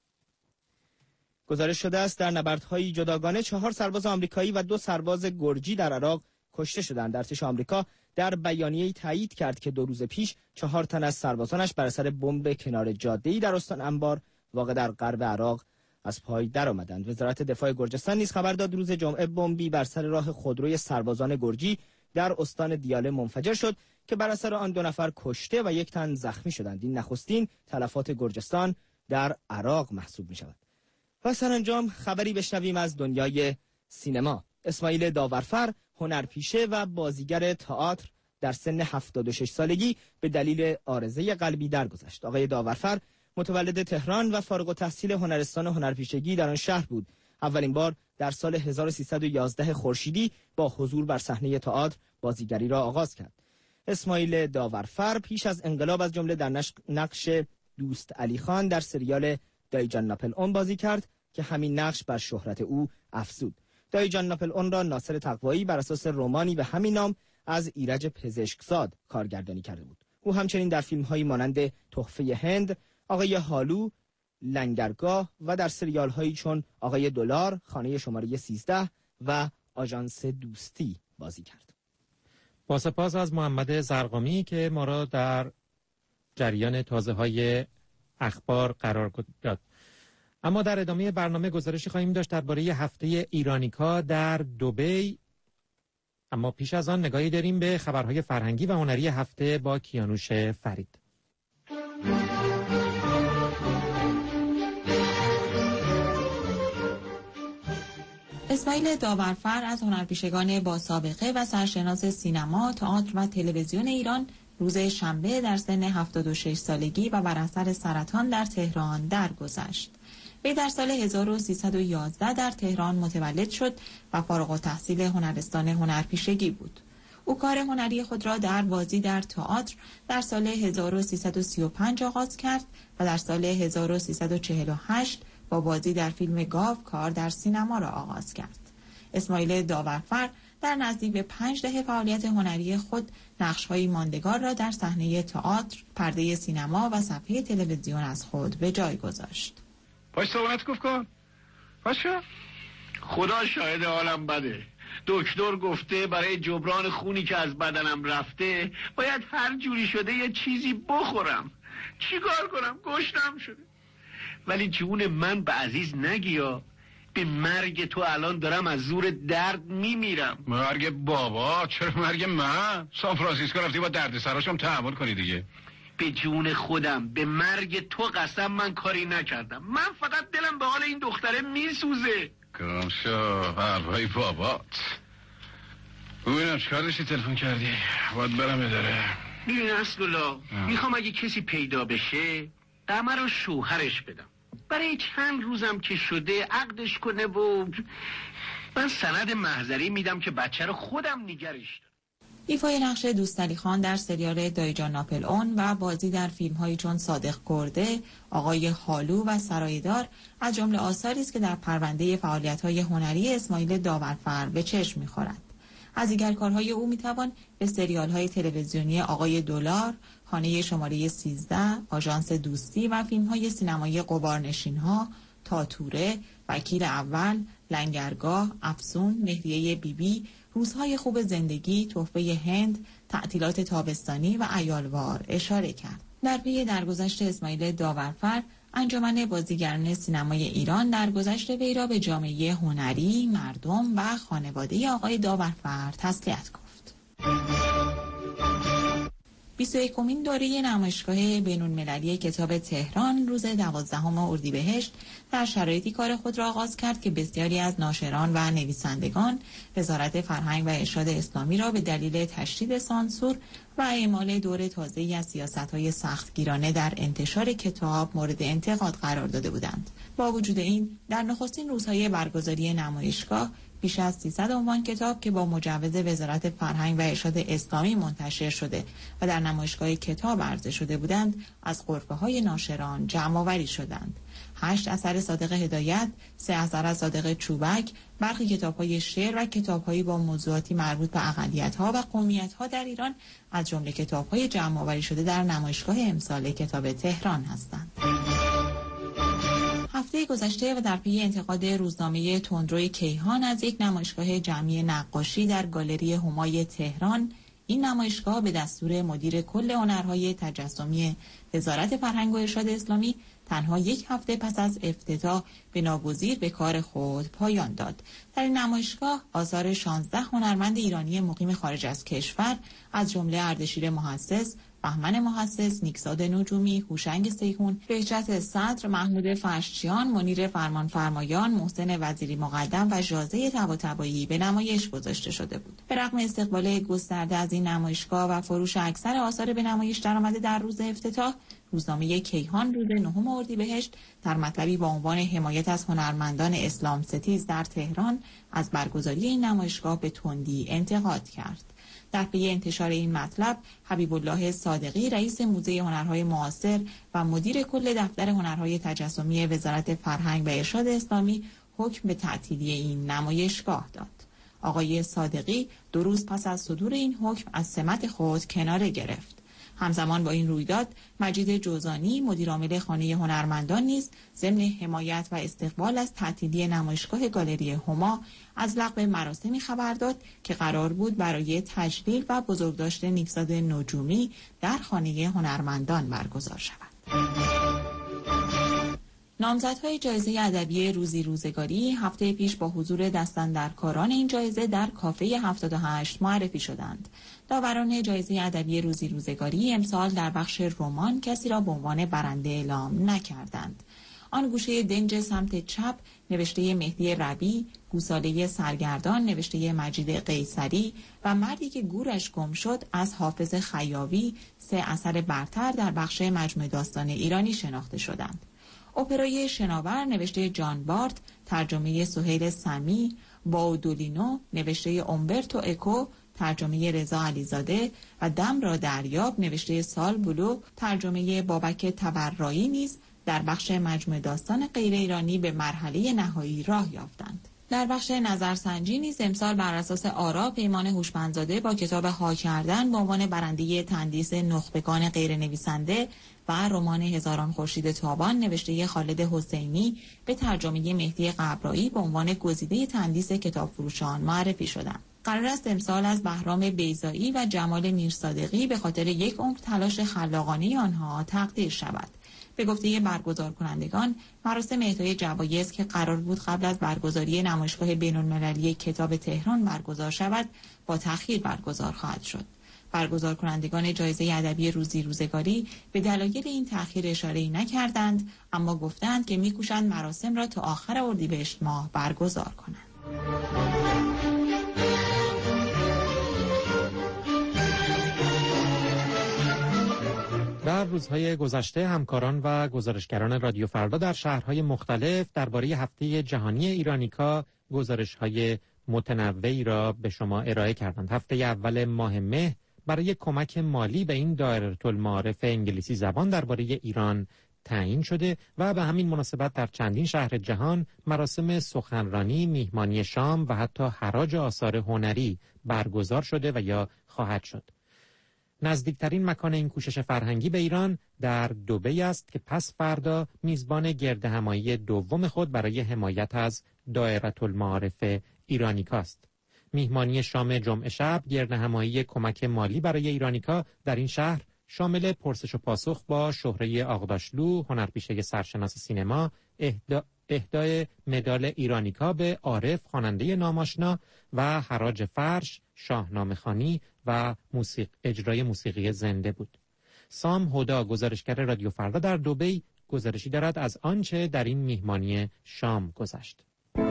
گزارش شده است در نبردهای جداگانه چهار سرباز آمریکایی و دو سرباز گرجی در عراق کشته شدند. ارتش آمریکا در بیانیه‌ای تایید کرد که دو روز پیش چهار تن از سربازانش بر اثر بمب کنار جاده‌ای در استان انبار واقع در غرب عراق از پای درآمدند. وزارت دفاع گرجستان نیز خبر داد روز جمعه بمبی بر سر راه خودروی سربازان گرجی در استان دیاله منفجر شد که بر اثر آن دو نفر کشته و یک تن زخمی شدند. این نخستین تلفات گرجستان در عراق محسوب می شود. و سرانجام خبری بشنویم از دنیای سینما. اسماعیل داورفر هنرپیشه و بازیگر تئاتر در سن هفتاد و شش سالگی به دلیل عارضه قلبی درگذشت. آقای داورفر متولد تهران و فارغ التحصیل هنرستان هنرپیشگی در آن شهر بود. اولین بار در سال هزار و سیصد و یازده خورشیدی با حضور بر صحنه تئاتر بازیگری را آغاز کرد. اسماعیل داورفر پیش از انقلاب از جمله در نقش دوست علی خان در سریال دایجان ناپل اون بازی کرد که همین نقش بر شهرت او افزود. دایجان ناپل اون را ناصر تقوایی بر اساس رمانی به همین نام از ایرج پزشکزاد کارگردانی کرده بود. او همچنین در فیلم‌هایی مانند تحفه هند، آقای هالو، لنگرگاه و در سریال‌هایی چون آقای دلار، خانه شماره سیزده و آژانس دوستی بازی کرد. با سپاس از محمد زرقامی که ما را در جریان تازه های اخبار قرار داد. اما در ادامه برنامه گزارشی خواهیم داشت درباره هفته ایرانیکا در دبی. اما پیش از آن نگاهی داریم به خبرهای فرهنگی و هنری هفته با کیانوش فرید. اسماعیل داورفر از هنرپیشگان با سابقه و سرشناس سینما، تئاتر و تلویزیون ایران روز شنبه در سن هفتاد و شش سالگی و بر اثر سرطان در تهران درگذشت. وی در سال هزار و سیصد و یازده در تهران متولد شد و فارغ التحصیل هنرستان هنرپیشگی بود. او کار هنری خود را در بازی در تئاتر در سال هزار و سیصد و سی و پنج آغاز کرد و در سال هزار و سیصد و چهل و هشت با بازی در فیلم گاو کار در سینما را آغاز کرد. اسماعیل داورفر در نزدیک به پنج دهه فعالیت هنری خود نقش‌های ماندگار را در صحنه تئاتر، پرده سینما و صفحه تلویزیون از خود به جای گذاشت. پاش صحبت گفت کن. پاشا. خدا شاهد حالم بده. دکتر گفته برای جبران خونی که از بدنم رفته باید هر جوری شده یه چیزی بخورم. چیکار کنم؟ گشتم شده. ولی جون من به عزیز نگیا، به مرگ تو الان دارم از زور درد میمیرم. مرگ بابا؟ چرا مرگ من؟ سان فرانسیسکو رفتی با درد سراشم تحمل کنی دیگه. به جون خودم، به مرگ تو قسم من کاری نکردم. من فقط دلم به حال این دختره میسوزه. کام شو حرفای بابات. ببینم چکار داشتی تلفن کردی؟ باید برم اداره. ببین اصلا میخوام اگه کسی پیدا بشه قمر رو شوهرش بدم، برای چند روزم که شده عقدش کنه و من سند محضری میدم که بچه رو خودم نگرش دارم. ایفای نقش دوستعلی خان در سریال دایجان ناپل اون و بازی در فیلم‌هایی چون صادق کرده، آقای حالو و سرایدار از جمله آثاری است که در پرونده فعالیت‌های هنری اسماعیل داورفر به چشم می‌خورد. از دیگر کارهای او میتوان به سریال‌های تلویزیونی آقای دلار، خانه شماره سیزده، آژانس دوستی و فیلم‌های سینمایی غبارنشین‌ها، تاتوره، وکیل اول، لنگرگاه، افسون، مهریه بیبی، روزهای خوب زندگی، تحفه هند، تعطیلات تابستانی و عیالوار اشاره کرد. در پی درگذشت اسماعیل داورفر، انجمن بازیگران سینمای ایران درگذشت وی را به جامعه هنری، مردم و خانواده آقای داورفر تسلیت گفت. بیست و یکمین دوره نمایشگاه بین‌المللی کتاب تهران روز دوازدهم اردیبهشت در شرایطی کار خود را آغاز کرد که بسیاری از ناشران و نویسندگان وزارت فرهنگ و ارشاد اسلامی را به دلیل تشدید سانسور و اعمال دور تازه‌ای از سیاست‌های سختگیرانه در انتشار کتاب مورد انتقاد قرار داده بودند. با وجود این، در نخستین روزهای برگزاری نمایشگاه بیش از سیصد عنوان کتاب که با مجوز وزارت فرهنگ و ارشاد اسلامی منتشر شده و در نمایشگاه کتاب عرضه شده بودند، از غرفه‌های ناشران جمع آوری شدند. هشت اثر صادق هدایت، سه اثر از صادق چوبک، برخی کتاب‌های شعر و کتاب‌هایی با موضوعاتی مربوط به اقلیت‌ها و قومیت‌ها در ایران از جمله کتاب‌های جمع آوری شده در نمایشگاه امسال کتاب تهران هستند. هفته گذشته و در پی انتقاد روزنامه تندروی کیهان از یک نمایشگاه جمعی نقاشی در گالری همای تهران، این نمایشگاه به دستور مدیر کل هنرهای تجسمی وزارت فرهنگ و ارشاد اسلامی تنها یک هفته پس از افتتاح به ناگزیر به کار خود پایان داد. در این نمایشگاه آثار شانزده هنرمند ایرانی مقیم خارج از کشور از جمله اردشیر محسس، بهمن محسس، نیکزاد نجومی، هوشنگ سیحون، بهجت صدر، محمود فرشچیان، منیر فرمانفرمایان، محسن وزیری مقدم و ژازه طباطبایی به نمایش گذاشته شده بود. به رغم استقبال گسترده از این نمایشگاه و فروش اکثر آثار به نمایش درآمده در روز افتتاح، روزنامه کیهان روز نهم اردیبهشت در مطلبی با عنوان حمایت از هنرمندان اسلام ستیز در تهران از برگزاری این نمایشگاه به تندی انتقاد کرد. در پی انتشار این مطلب، حبیب الله صادقی رئیس موزه هنرهای معاصر و مدیر کل دفتر هنرهای تجسمی وزارت فرهنگ و ارشاد اسلامی حکم به تعطیلی این نمایشگاه داد. آقای صادقی دو روز پس از صدور این حکم از سمت خود کناره گرفت. همزمان با این رویداد مجید جوزانی مدیرعامل خانه هنرمندان نیز ضمن حمایت و استقبال از تعطیلی نمایشگاه گالری هما از لغو مراسمی خبر داد که قرار بود برای تجلیل و بزرگداشت نیکزاد نجومی در خانه هنرمندان برگزار شود. نامزدهای جایزه ادبی روزی روزگاری هفته پیش با حضور دستاندرکاران این جایزه در کافه هفتاد و هشت معرفی شدند. داوران جایزه ادبی روزی روزگاری امسال در بخش رمان کسی را به عنوان برنده اعلام نکردند. آن گوشه دنج سمت چپ نوشته مهدی ربی، گوساله سرگردان نوشته مجید قیصری و مردی که گورش گم شد از حافظ خیاوی سه اثر برتر در بخش مجموعه داستان ایرانی شناخته شدند. اپرای شناور نوشته جان بارت، ترجمه سهیل سمی، باودولینو نوشته اومبرتو اکو، ترجمه رضا علیزاده و دم را دریاب نوشته سال بلو، ترجمه بابک تبرایی نیز در بخش مجموعه داستان غیر ایرانی به مرحله نهایی راه یافتند. در بخش نظرسنجی نیز امسال بر اساس آرا پیمان هوشمندزاده با کتاب ها کردن به عنوان برنده تندیس نخبگان غیر نویسنده و رمان هزاران خورشید تابان نوشته خالد حسینی به ترجمه مهدی قبرایی به عنوان گزیده تندیس کتاب فروشان معرفی شدند. قرار است امسال از بهرام بیضایی و جمال میرصادقی به خاطر یک عمر تلاش خلاقانه آنها تقدیر شود. به گفته برگزار کنندگان، مراسم اهدای جوایز که قرار بود قبل از برگزاری نمایشگاه بین‌المللی کتاب تهران برگزار شود، با تأخیر برگزار خواهد شد. برگزار کنندگان جایزه ادبی روزی روزگاری به دلایل این تأخیر اشاره‌ای نکردند، اما گفتند که می‌کوشند مراسم را تا آخر اردیبهشت ماه برگزار کنند. در روزهای گذشته همکاران و گزارشگران رادیو فردا در شهرهای مختلف درباره هفته جهانی ایرانیکا گزارش‌های متنوعی را به شما ارائه کردند. هفته اول ماه مه برای کمک مالی به این دایره‌المعارف انگلیسی زبان درباره ایران تعیین شده و به همین مناسبت در چندین شهر جهان مراسم سخنرانی، میهمانی شام و حتی حراج آثار هنری برگزار شده و یا خواهد شد. نزدیکترین مکان این کوشش فرهنگی به ایران در دبی است که پس فردا میزبان گردهمایی دوم خود برای حمایت از دایره‌المعارف ایرانیکا است. میهمانی شام جمعه شب گردهمایی کمک مالی برای ایرانیکا در این شهر شامل پرسش و پاسخ با شهره آغداشلو، هنرپیشه سرشناس سینما، اهدا... اهدای مدال ایرانیکا به عارف خواننده ناماشنا و حراج فرش، شاهنامه خوانی و موسیق... اجرای موسیقی زنده بود. سام هدا گزارشگر رادیو فردا در دبی گزارشی دارد از آنچه در این میهمانی شام گذشت.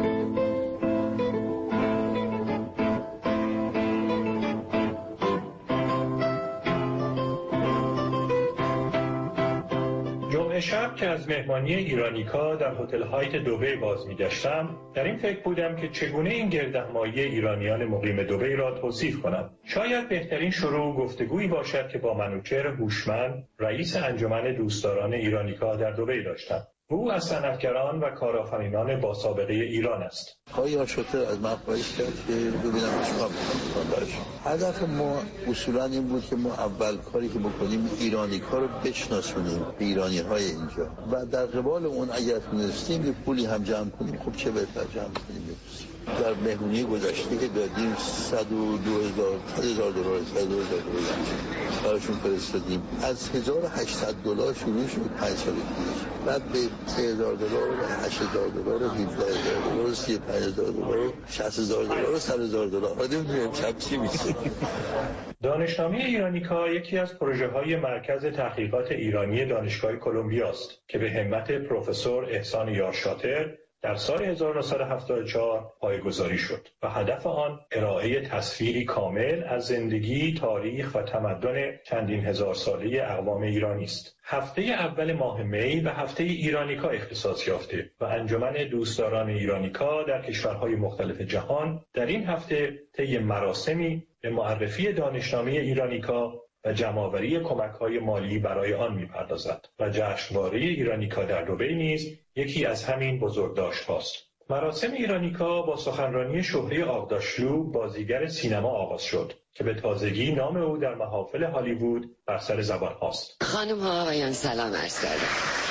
شب که از مهمانی ایرانیکا در هتل هایت دبی باز می‌گشتم، در این فکر بودم که چگونه این گردهمایی ایرانیان مقیم دبی را توصیف کنم. شاید بهترین شروع گفتگویی باشد که با منوچهر هوشمند، رئیس انجمن دوستداران ایرانیکا در دبی داشتم. او از صنعتگران و کارآفرینان با سابقه ایران است. آقای آشوته از من خواهش کرد که ببینم چیکار می‌کنم براش. هدف ما اصولاً این بود که ما اول کاری که بکنیم ایرانی‌ها رو بشناسونیم به ایرانی‌های اینجا و در قبال اون اگر تونستیم یه پولی هم جمع کنیم، خب چه بهتر جمع کنیم بپرسیم. در مهمونی گذشته که دادیم صد و دو هزار دلار صد و دو هزار دلار براشون فرستادیم. از هزار و هشتصد دلار شروع شد پنج سال پیش، بعد به سه هزار دلار و هشت هزار دلار و هفده هزار دلار و سی و پنج هزار دلار و شصت هزار دلار و صد هزار دلار. بعد می‌بینیم چپ چی میشه. دانشنامه ایرانیکا یکی از پروژه‌های مرکز تحقیقات ایرانی دانشگاه کلمبیا است که به همت پروفسور احسان یارشاتر در سال هزار و نهصد و هفتاد و چهار پایه‌گذاری شد و هدف آن ارائه تصویری کامل از زندگی، تاریخ و تمدن چندین هزار ساله اقوام ایرانی است. هفته اول ماه می به هفته ایرانیکا اختصاص یافته و انجمن دوستداران ایرانیکا در کشورهای مختلف جهان در این هفته طی مراسمی به معرفی دانشنامه ایرانیکا و جمع‌آوری کمک‌های مالی برای آن می‌پردازد و جشنواره ایرانیکا در دبی نیز یکی از همین بزرگداشت‌هاست. مراسم ایرانیکا با سخنرانی شهره آغداشلو بازیگر سینما آغاز شد که به تازگی نام او در محافل هالیوود بر سر زبان هاست. خانم ها آقایان سلام عرض کردم.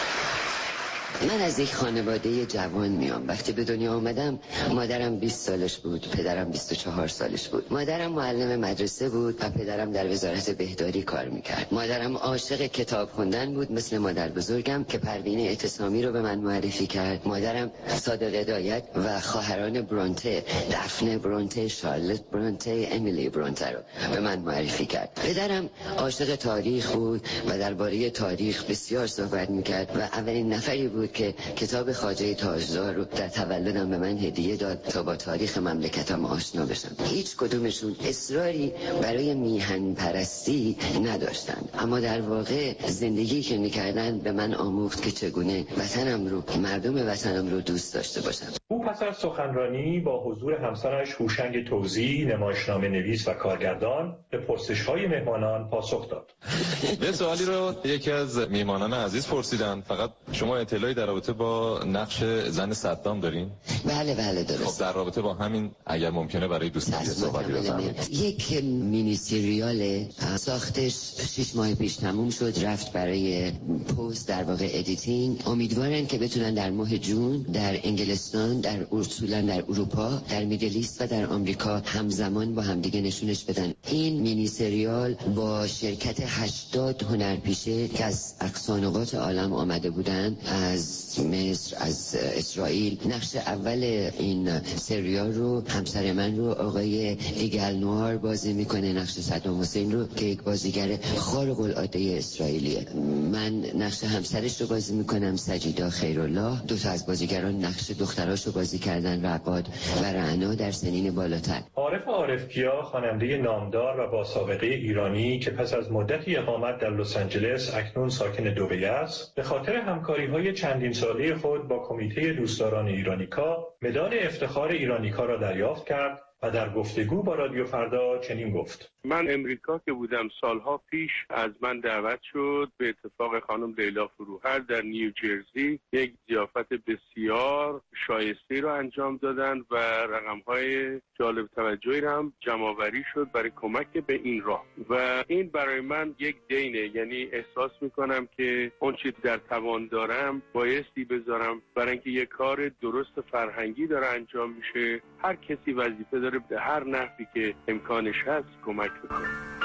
من از یک خانواده جوان میام. وقتی به دنیا آمدم مادرم بیست سالش بود، پدرم بیست و چهار سالش بود. مادرم معلم مدرسه بود و پدرم در وزارت بهداری کار میکرد. مادرم عاشق کتاب خوندن بود مثل مادر بزرگم که پروین اعتصامی رو به من معرفی کرد. مادرم صادق هدایت و خواهران برونته، دفنه برونته، شارلوت برونته، امیلی برونته رو به من معرفی کرد. پدرم عاشق تاریخ بود و درباره تاریخ بسیار صحبت میکرد و اولین نفری بود که کتاب خواجه تاجدار رو در تولدم به من هدیه داد تا با تاریخ مملکتم آشنا بشم. هیچ کدومشون اصراری برای میهن پرستی نداشتن، اما در واقع زندگی که میکردن به من آموخت که چگونه وطنم رو، مردم وطنم رو دوست داشته باشم. او پس از سخنرانی با حضور همسرش هوشنگ توزی، نمایشنامه نویس و کارگردان، به پرسش‌های مهمانان پاسخ داد. یه سوالی رو یکی از میهمانان عزیز پرسیدن، فقط شما اطلاعی در رابطه با نقش زن صدام دارین؟ بله بله درست. خب در رابطه با همین اگر ممکنه برای دوستان یه صحبتی بفرمایید. یک مینی سریال ساختش شش ماه پیش تموم شد، رفت برای پست در واقع ادیتینگ. امیدوارن که بتونن در ماه جون در انگلستان، در اصولا در اروپا، در میدل ایست و در آمریکا همزمان با همدیگه نشونش بدن. این مینی سریال با شرکت هشتاد هنرپیشه که از اقصا نقاط عالم آمده بودن، از مصر، از اسرائیل. نقش اول این سریال رو همسر من رو آقای ایگل نوار بازی میکنه، نقش صدام حسین رو که یک بازیگر خارق العاده اسرائیلیه. من نقش همسرش رو بازی میکنم، سجیدا خیرالله. دو تا از بازیگران نقش دختراش رو بازی کردن، رباد و رعنا در سنین بالاتر. عارف عارفکیا، خواننده نامدار و با سابقه ایرانی که پس از مدتی اقامت در لس آنجلس اکنون ساکن دبی است، به خاطر همکاری‌های چندین ساله خود با کمیته دوستداران ایرانیکا مدال افتخار ایرانیکا را دریافت کرد و در گفتگو با رادیو فردا چنین گفت: من امریکا که بودم سالها پیش از من دعوت شد به اتفاق خانم لیلا فروهر در نیوجرسی یک ضیافت بسیار شایسته رو انجام دادن و رقم‌های جالب توجهی هم جمع‌آوری شد برای کمک به این راه و این برای من یک دینه. یعنی احساس میکنم که اون چیزی در توان دارم بایستی بذارم برای اینکه یک کار درست فرهنگی داره انجام میشه. هر کسی وظیفه داره به هر نحوی که امکانش هست کمک بکنه.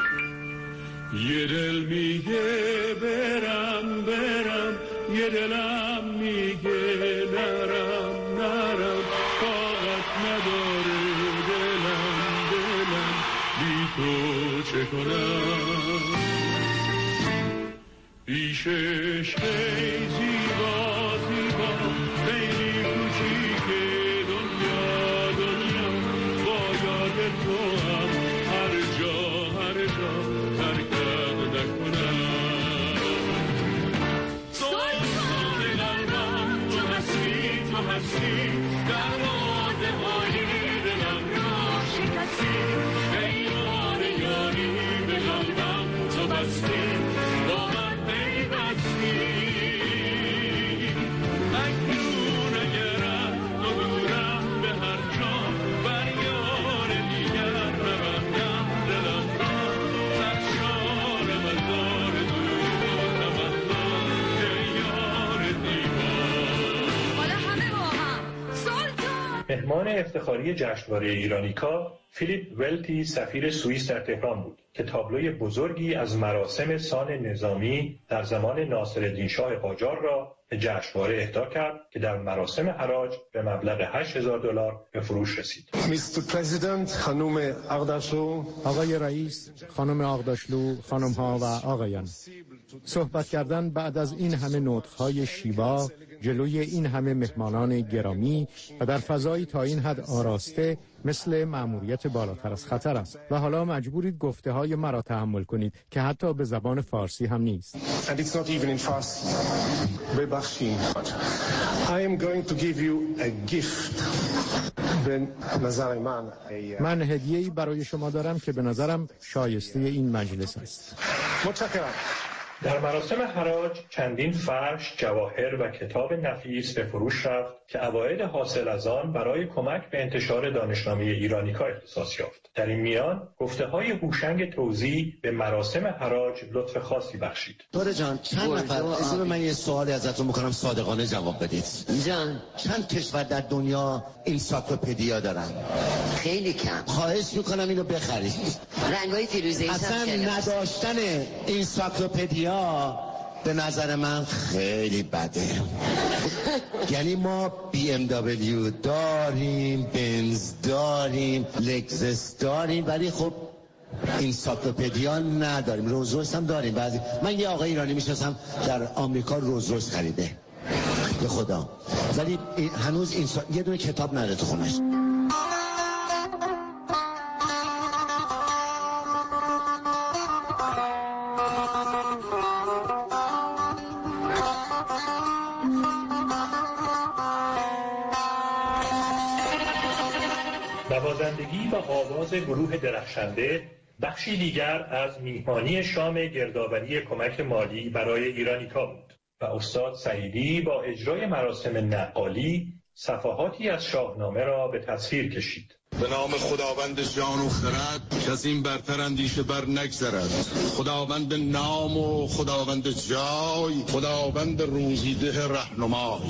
یه دل میگه برم برم، یه دلم میگه نرم نرم، طاقت نداره دلم دلم، بی تو چه کنم؟ پیشش خیلی زیبا زیبا، خیلی کوچیکه دنیا دنیا، با یاد تو هم هر جا هر جا ترکت نکنم. سلطان قلبم تو هستی تو هستی، دروازه های دلم را شکستی، پیمان یاری به قلبم تو بستی، با من پیوستی. اکنون اگرم تو دورم به هر جا، بر یار دیگر نبندم دلم را، سرشارم از آرزو و تمنا، ای یار دیوار. حالا همه با هم سلطان. مهمان افتخاری جشنواره ایرانیکا فیلیپ ولتی سفیر سوئیس در تهران بود که تابلوی بزرگی از مراسم سان نظامی در زمان ناصرالدین شاه قاجار را به جشنواره اهدا کرد که در مراسم حراج به مبلغ هشت هزار دلار به فروش رسید. میستر پرزیدنت، خانم آغداشلو، آقای رئیس، خانم آغداشلو، خانم ها و آقایان، صحبت کردن بعد از این همه نطق‌های شیوا جلوی این همه مهمانان گرامی و در فضایی تا این حد آراسته مثل مأموریت بالاتر از خطر است و حالا مجبورید گفته های مرا تحمل کنید که حتی به زبان فارسی هم نیست. And it's not even in Farsi. ببخشید. I am going to give you a gift. به نظر من من هدیه‌ای برای شما دارم که به نظرم شایسته این مجلس است. متشکرم. در مراسم حراج چندین فرش، جواهر و کتاب نفیس به فروش رفت که عواید حاصل از آن برای کمک به انتشار دانشنامه ایرانیکا اختصاص یافت. در این میان گفته‌های هوشنگ توزیع به مراسم حراج لطف خاصی بخشید. دوره جان چند نفر اجازه من یه سوالی ازتون بکنم صادقانه جواب بدید. جان چند کشور در دنیا انسایکلوپدیا دارن؟ خیلی کم. خواهش میکنم اینو بخرید. رنگای فیروزه‌ای اصلا نداشتن انسایکلوپدیا به نظر من خیلی بده. یعنی ما بی ام دبلیو داریم، بنز داریم، لگزس داریم، ولی خب انسایکلوپدیا نداریم. روز رویس هم داریم بعضی. من یه آقای ایرانی میشناسم در آمریکا روز رویس خریده به خدا، ولی هنوز انسا... یه دونه کتاب نداره تو خونش. نوازندگی و آواز گروه درخشنده بخشی دیگر از میهمانی شام گردآوری کمک مالی برای ایرانیکا بود و استاد سعیدی با اجرای مراسم نقالی صفحاتی از شاهنامه را به تصویر کشید. به نام خداوند جان و خرد که از این برتر اندیشه بر نگذرد، خداوند نام و خداوند جای، خداوند روزیده رهنمای.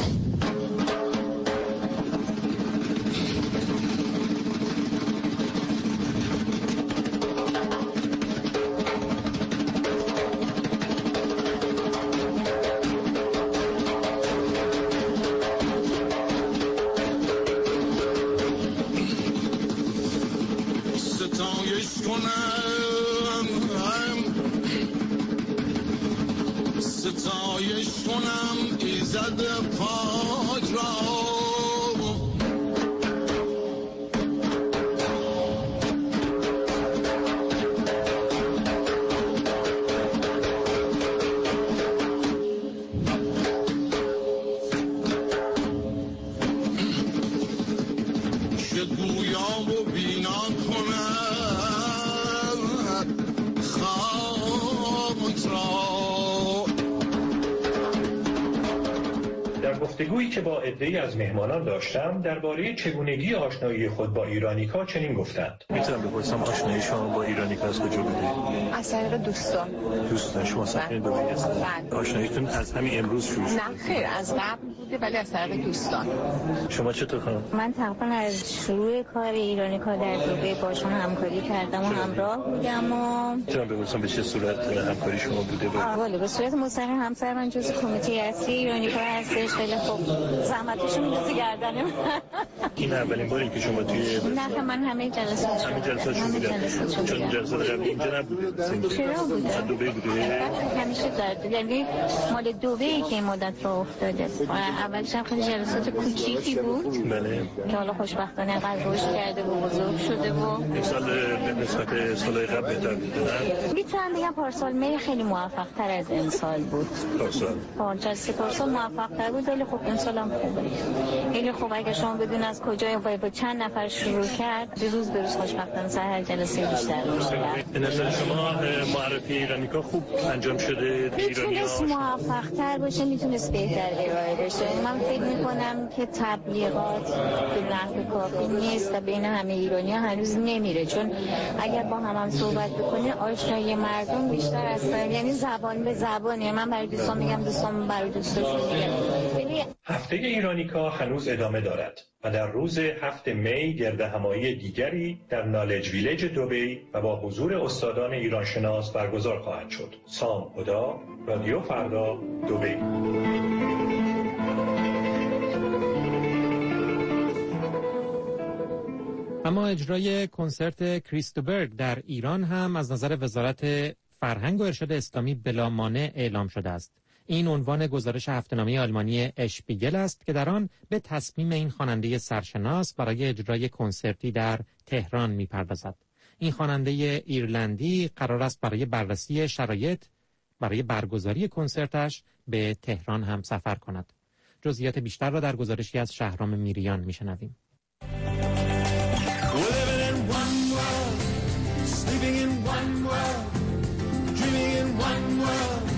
گفتگویی که با عده‌ای از مهمانان داشتم درباره چگونگی آشنایی خود با ایرانیکا چنین گفتند. میتونم بپرسم آشنایی شما با ایرانیکا از کجا بوده؟ از طریق دوستان. دوستان شما ساکن دبی هستید؟ آشناییتون از همین امروز شروع شده؟ نه خیر، از قبل بوده ولی از طریق دوستان. شما چطور خانم؟ من تقریبا از شروع کار ایرانیکا در دبی باشون همکاری کردم و همراه بودم و میتونم بپرسم به چه صورت همکاری شما بوده؟ بله به صورت مستقیم. همسر من جزء کمیته اصلی ایرانیکا هستش. خیلی خوب زحمتشو میندازه گردنم. این اولین باری که شما توی نه من همه جلسات همه جلساتشو دیدم، چون جلسات قبلی اینجا نبوده. چرا بوده؟ دبی بوده. همیشه دارد، یعنی مال دبی که این مدت را افتاده. اولش هم خیلی جلسات کوچیکی بود. بله. که حالا خوشبختانه انقدر رشد کرده و بزرگ شده و این سال نسبت سالهای قبل بهتر بوده. میتونم بگم پارسال می خیلی موفق تر از این سال بود. پارسال. پارسال پارسال موفق تر بود ولی خب این سال هم خوبه. خیلی خوب اگه شما بدون از کجا و با چند نفر شروع کرد به روز به روز خوشبختانه سر هر جلسه بیشتر میشه. به نظر شما معرفی ایرانیکا خوب انجام شده؟ میتونست موفق تر باشه، میتونست بهتر ارائه بشه. من فکر میکنم که تبلیغات به نحو کافی نیست و بین همه ایرانی ها هنوز نمیره، چون اگر با هم هم صحبت بکنه آشنایی مردم بیشتر از یعنی زبان به زبانه. من برای دوستان میگم دوستان برای دوستاشون میگم. هفته ایرانیکا هنوز ادامه دارد و در روز هفتم می گردهمایی دیگری در نالج ویلیج دبی و با حضور استادان ایرانشناس برگزار خواهد شد. سام هدا، رادیو فردا، دبی. اما اجرای کنسرت کریستوبرگ در ایران هم از نظر وزارت فرهنگ و ارشاد اسلامی بلا مانع اعلام شده است. این عنوان گزارش هفته‌نامه آلمانی اشپیگل است که در آن به تصمیم این خواننده سرشناس برای اجرای کنسرتی در تهران می‌پردازد. این خواننده ایرلندی قرار است برای بررسی شرایط برای برگزاری کنسرتش به تهران هم سفر کند. جزئیات بیشتر را در گزارشی از شهرام میریان می‌شنویم. Sleeping in one world, dreaming in one world,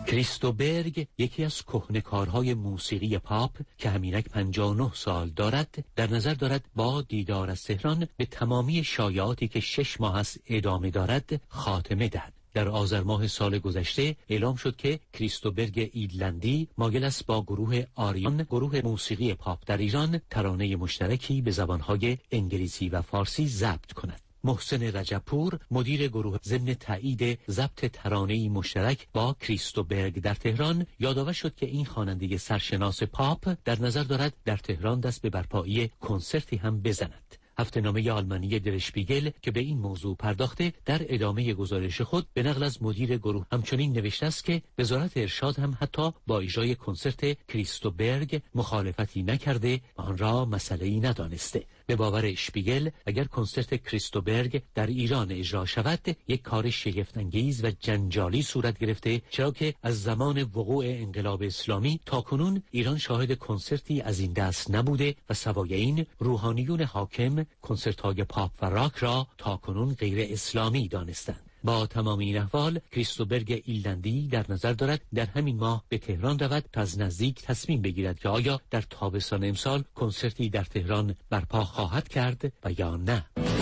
کریستوبرگ یکی از کهنه‌کارهای موسیقی پاپ که همینک پنجاه و نه سال دارد در نظر دارد با دیدار از تهران به تمامی شایعاتی که شش ماه است ادامه دارد خاتمه دهد. در آذر ماه سال گذشته اعلام شد که کریستوبرگ ایرلندی مایل است با گروه آریان، گروه موسیقی پاپ در ایران، ترانه مشترکی به زبانهای انگلیسی و فارسی ضبط کند. محسن رجبپور مدیر گروه ضمن تایید ضبط ترانه‌ای مشترک با کریستوبرگ در تهران یادآور شد که این خواننده سرشناس پاپ در نظر دارد در تهران دست به برپایی کنسرتی هم بزند. هفته‌نامه آلمانی در شپیگل که به این موضوع پرداخته در ادامه گزارش خود به نقل از مدیر گروه همچنین نوشته است که وزارت ارشاد هم حتی با اجرای کنسرت کریستوبرگ مخالفتی نکرده و آن را مسئله‌ای ندانسته. به باور شپیگل اگر کنسرت کریستوبرگ در ایران اجرا شود یک کار شگفت‌انگیز و جنجالی صورت گرفته، چرا که از زمان وقوع انقلاب اسلامی تاکنون ایران شاهد کنسرتی از این دست نبوده و سوای این روحانیون حاکم کنسرت‌های پاپ و راک را تاکنون غیر اسلامی دانستند. با تمام این احوال کریستوبرگ ایرلندی در نظر دارد در همین ماه به تهران رود تا از نزدیک تصمیم بگیرد که آیا در تابستان امسال کنسرتی در تهران برپا خواهد کرد و یا نه.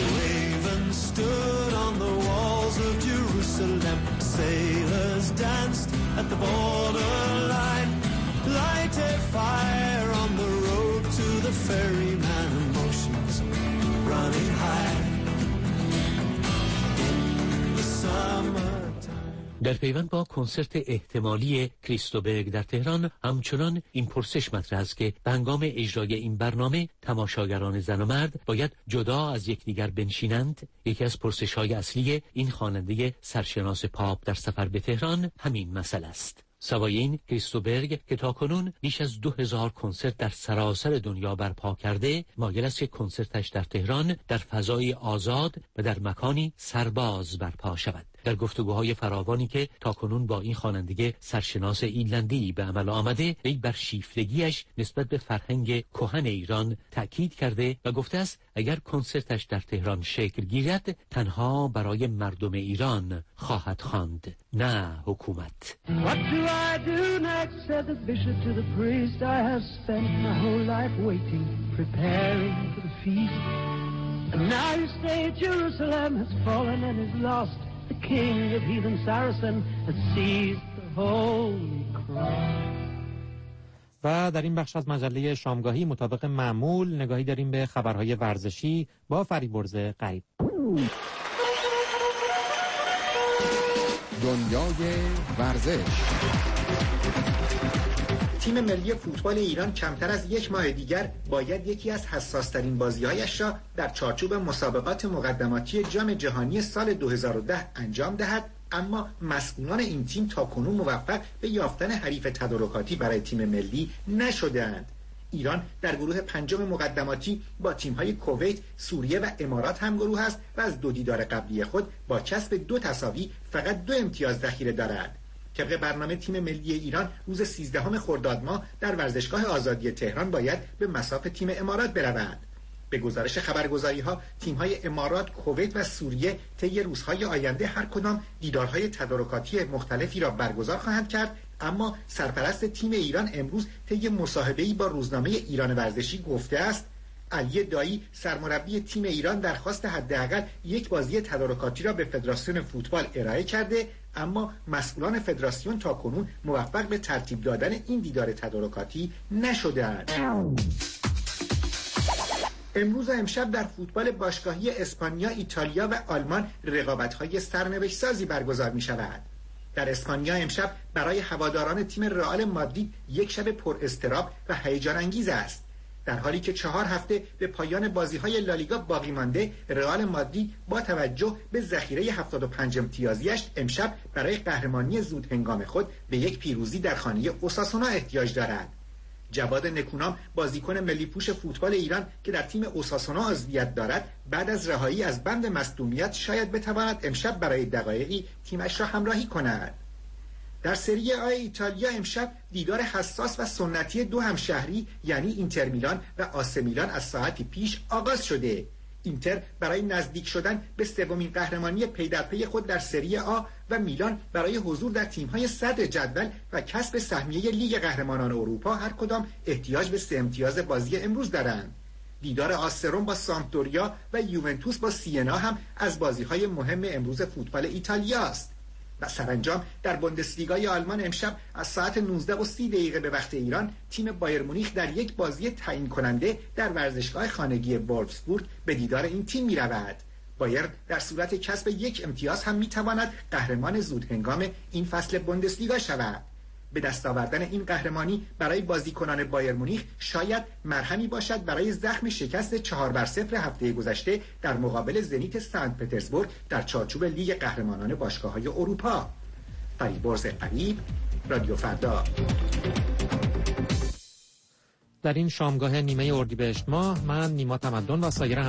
در پیوند با کنسرت احتمالی کریستوبرگ در تهران همچنان این پرسش مطرح است که به هنگام اجرای این برنامه تماشاگران زن و مرد باید جدا از یکدیگر بنشینند. یکی از پرسش‌های اصلی این خواننده سرشناس پاپ در سفر به تهران همین مسئله است. سوای این کریستوبرگ که تاکنون بیش از دو هزار کنسرت در سراسر دنیا برپا کرده مایل است که کنسرتش در تهران در فضای آزاد و در مکانی سرباز برپا شود. در گفتگوهای فراوانی که تاکنون با این خواننده سرشناس ایرلندی به عمل آمده، وی بر شیفتگیش نسبت به فرهنگ کهن ایران تأکید کرده و گفته است اگر کنسرتش در تهران شکل گیرد تنها برای مردم ایران خواهد خواند، نه حکومت. What do I do next? Said the bishop to the priest. I have spent my whole life waiting, preparing for the feast. And now you say Jerusalem has fallen and is lost. The king of heathen Saracen has seized the holy cross. و در این بخش از مجله شامگاهی مطابق معمول نگاهی داریم به خبرهای ورزشی با فریبرز غریب. دنیای ورزش. تیم ملی فوتبال ایران کمتر از یک ماه دیگر باید یکی از حساس‌ترین بازی‌هایش را در چارچوب مسابقات مقدماتی جام جهانی سال دو هزار و ده انجام دهد، اما مسئولان این تیم تاکنون موفق به یافتن حریف تدارکاتی برای تیم ملی نشده‌اند. ایران در گروه پنجم مقدماتی با تیم‌های کویت، سوریه و امارات همگروه است و از دو دیدار قبلی خود با کسب دو تساوی فقط دو امتیاز ذخیره دارد. طبق برنامه تیم ملی ایران روز سیزدهم خرداد ماه در ورزشگاه آزادی تهران باید به مصاف تیم امارات بروند. به گزارش خبرگزاری‌ها تیم‌های امارات، کویت و سوریه طی روزهای آینده هر کدام دیدارهای تدارکاتی مختلفی را برگزار خواهند کرد، اما سرپرست تیم ایران امروز طی مصاحبه‌ای با روزنامه ایران ورزشی گفته است علی دایی سرمربی تیم ایران درخواست حداقل یک بازی تدارکاتی را به فدراسیون فوتبال ارائه کرده، اما مسئولان فدراسیون تاکنون موفق به ترتیب دادن این دیدار تدارکاتی نشده‌اند. امروز و امشب در فوتبال باشگاهی اسپانیا، ایتالیا و آلمان رقابت‌های سرنوشت سازی برگزار می‌شود. در اسپانیا امشب برای هواداران تیم رئال مادرید یک شب پر اضطراب و هیجان انگیز است. در حالی که چهار هفته به پایان بازی‌های لالیگا باقی مانده، رئال مادرید با توجه به ذخیره هفتاد و پنج امتیازیش امشب برای قهرمانی زود هنگام خود به یک پیروزی در خانه اوساسونا احتیاج دارد. جواد نکونام بازیکن ملی پوش فوتبال ایران که در تیم اوساسونا عضویت دارد، بعد از رهایی از بند مصدومیت شاید بتواند امشب برای دقایقی تیمش را همراهی کند. در سری آ ایتالیا امشب دیدار حساس و سنتی دو همشهری یعنی اینتر میلان و آسه میلان از ساعتی پیش آغاز شده. اینتر برای نزدیک شدن به سومین قهرمانی پی در پی خود در سری آ و میلان برای حضور در تیم‌های صدر جدول و کسب سهمیه لیگ قهرمانان اروپا هر کدام احتیاج به سه امتیاز بازی امروز دارند. دیدار آسروم با سامپدوریا و یوونتوس با سینا هم از بازی‌های مهم امروز فوتبال ایتالیا است. و سرانجام در بوندسلیگای آلمان امشب از ساعت نوزده و سی دقیقه به وقت ایران تیم بایر مونیخ در یک بازی تعیین کننده در ورزشگاه خانگی وولفسبورگ به دیدار این تیم می‌رود. بایر در صورت کسب یک امتیاز هم می‌تواند قهرمان زودهنگام این فصل بوندسلیگا شود. به دست آوردن این قهرمانی برای بازیکنان بایر مونیخ شاید مرهمی باشد برای زخم شکست چهار بر صفر هفته گذشته در مقابل زنیت سنت پترزبورگ در چارچوب لیگ قهرمانان باشگاه‌های اروپا. فریبرز قریب، رادیو فردا. در این شامگاه نیمه اردیبهشت ماه من نیما تمدن و سایر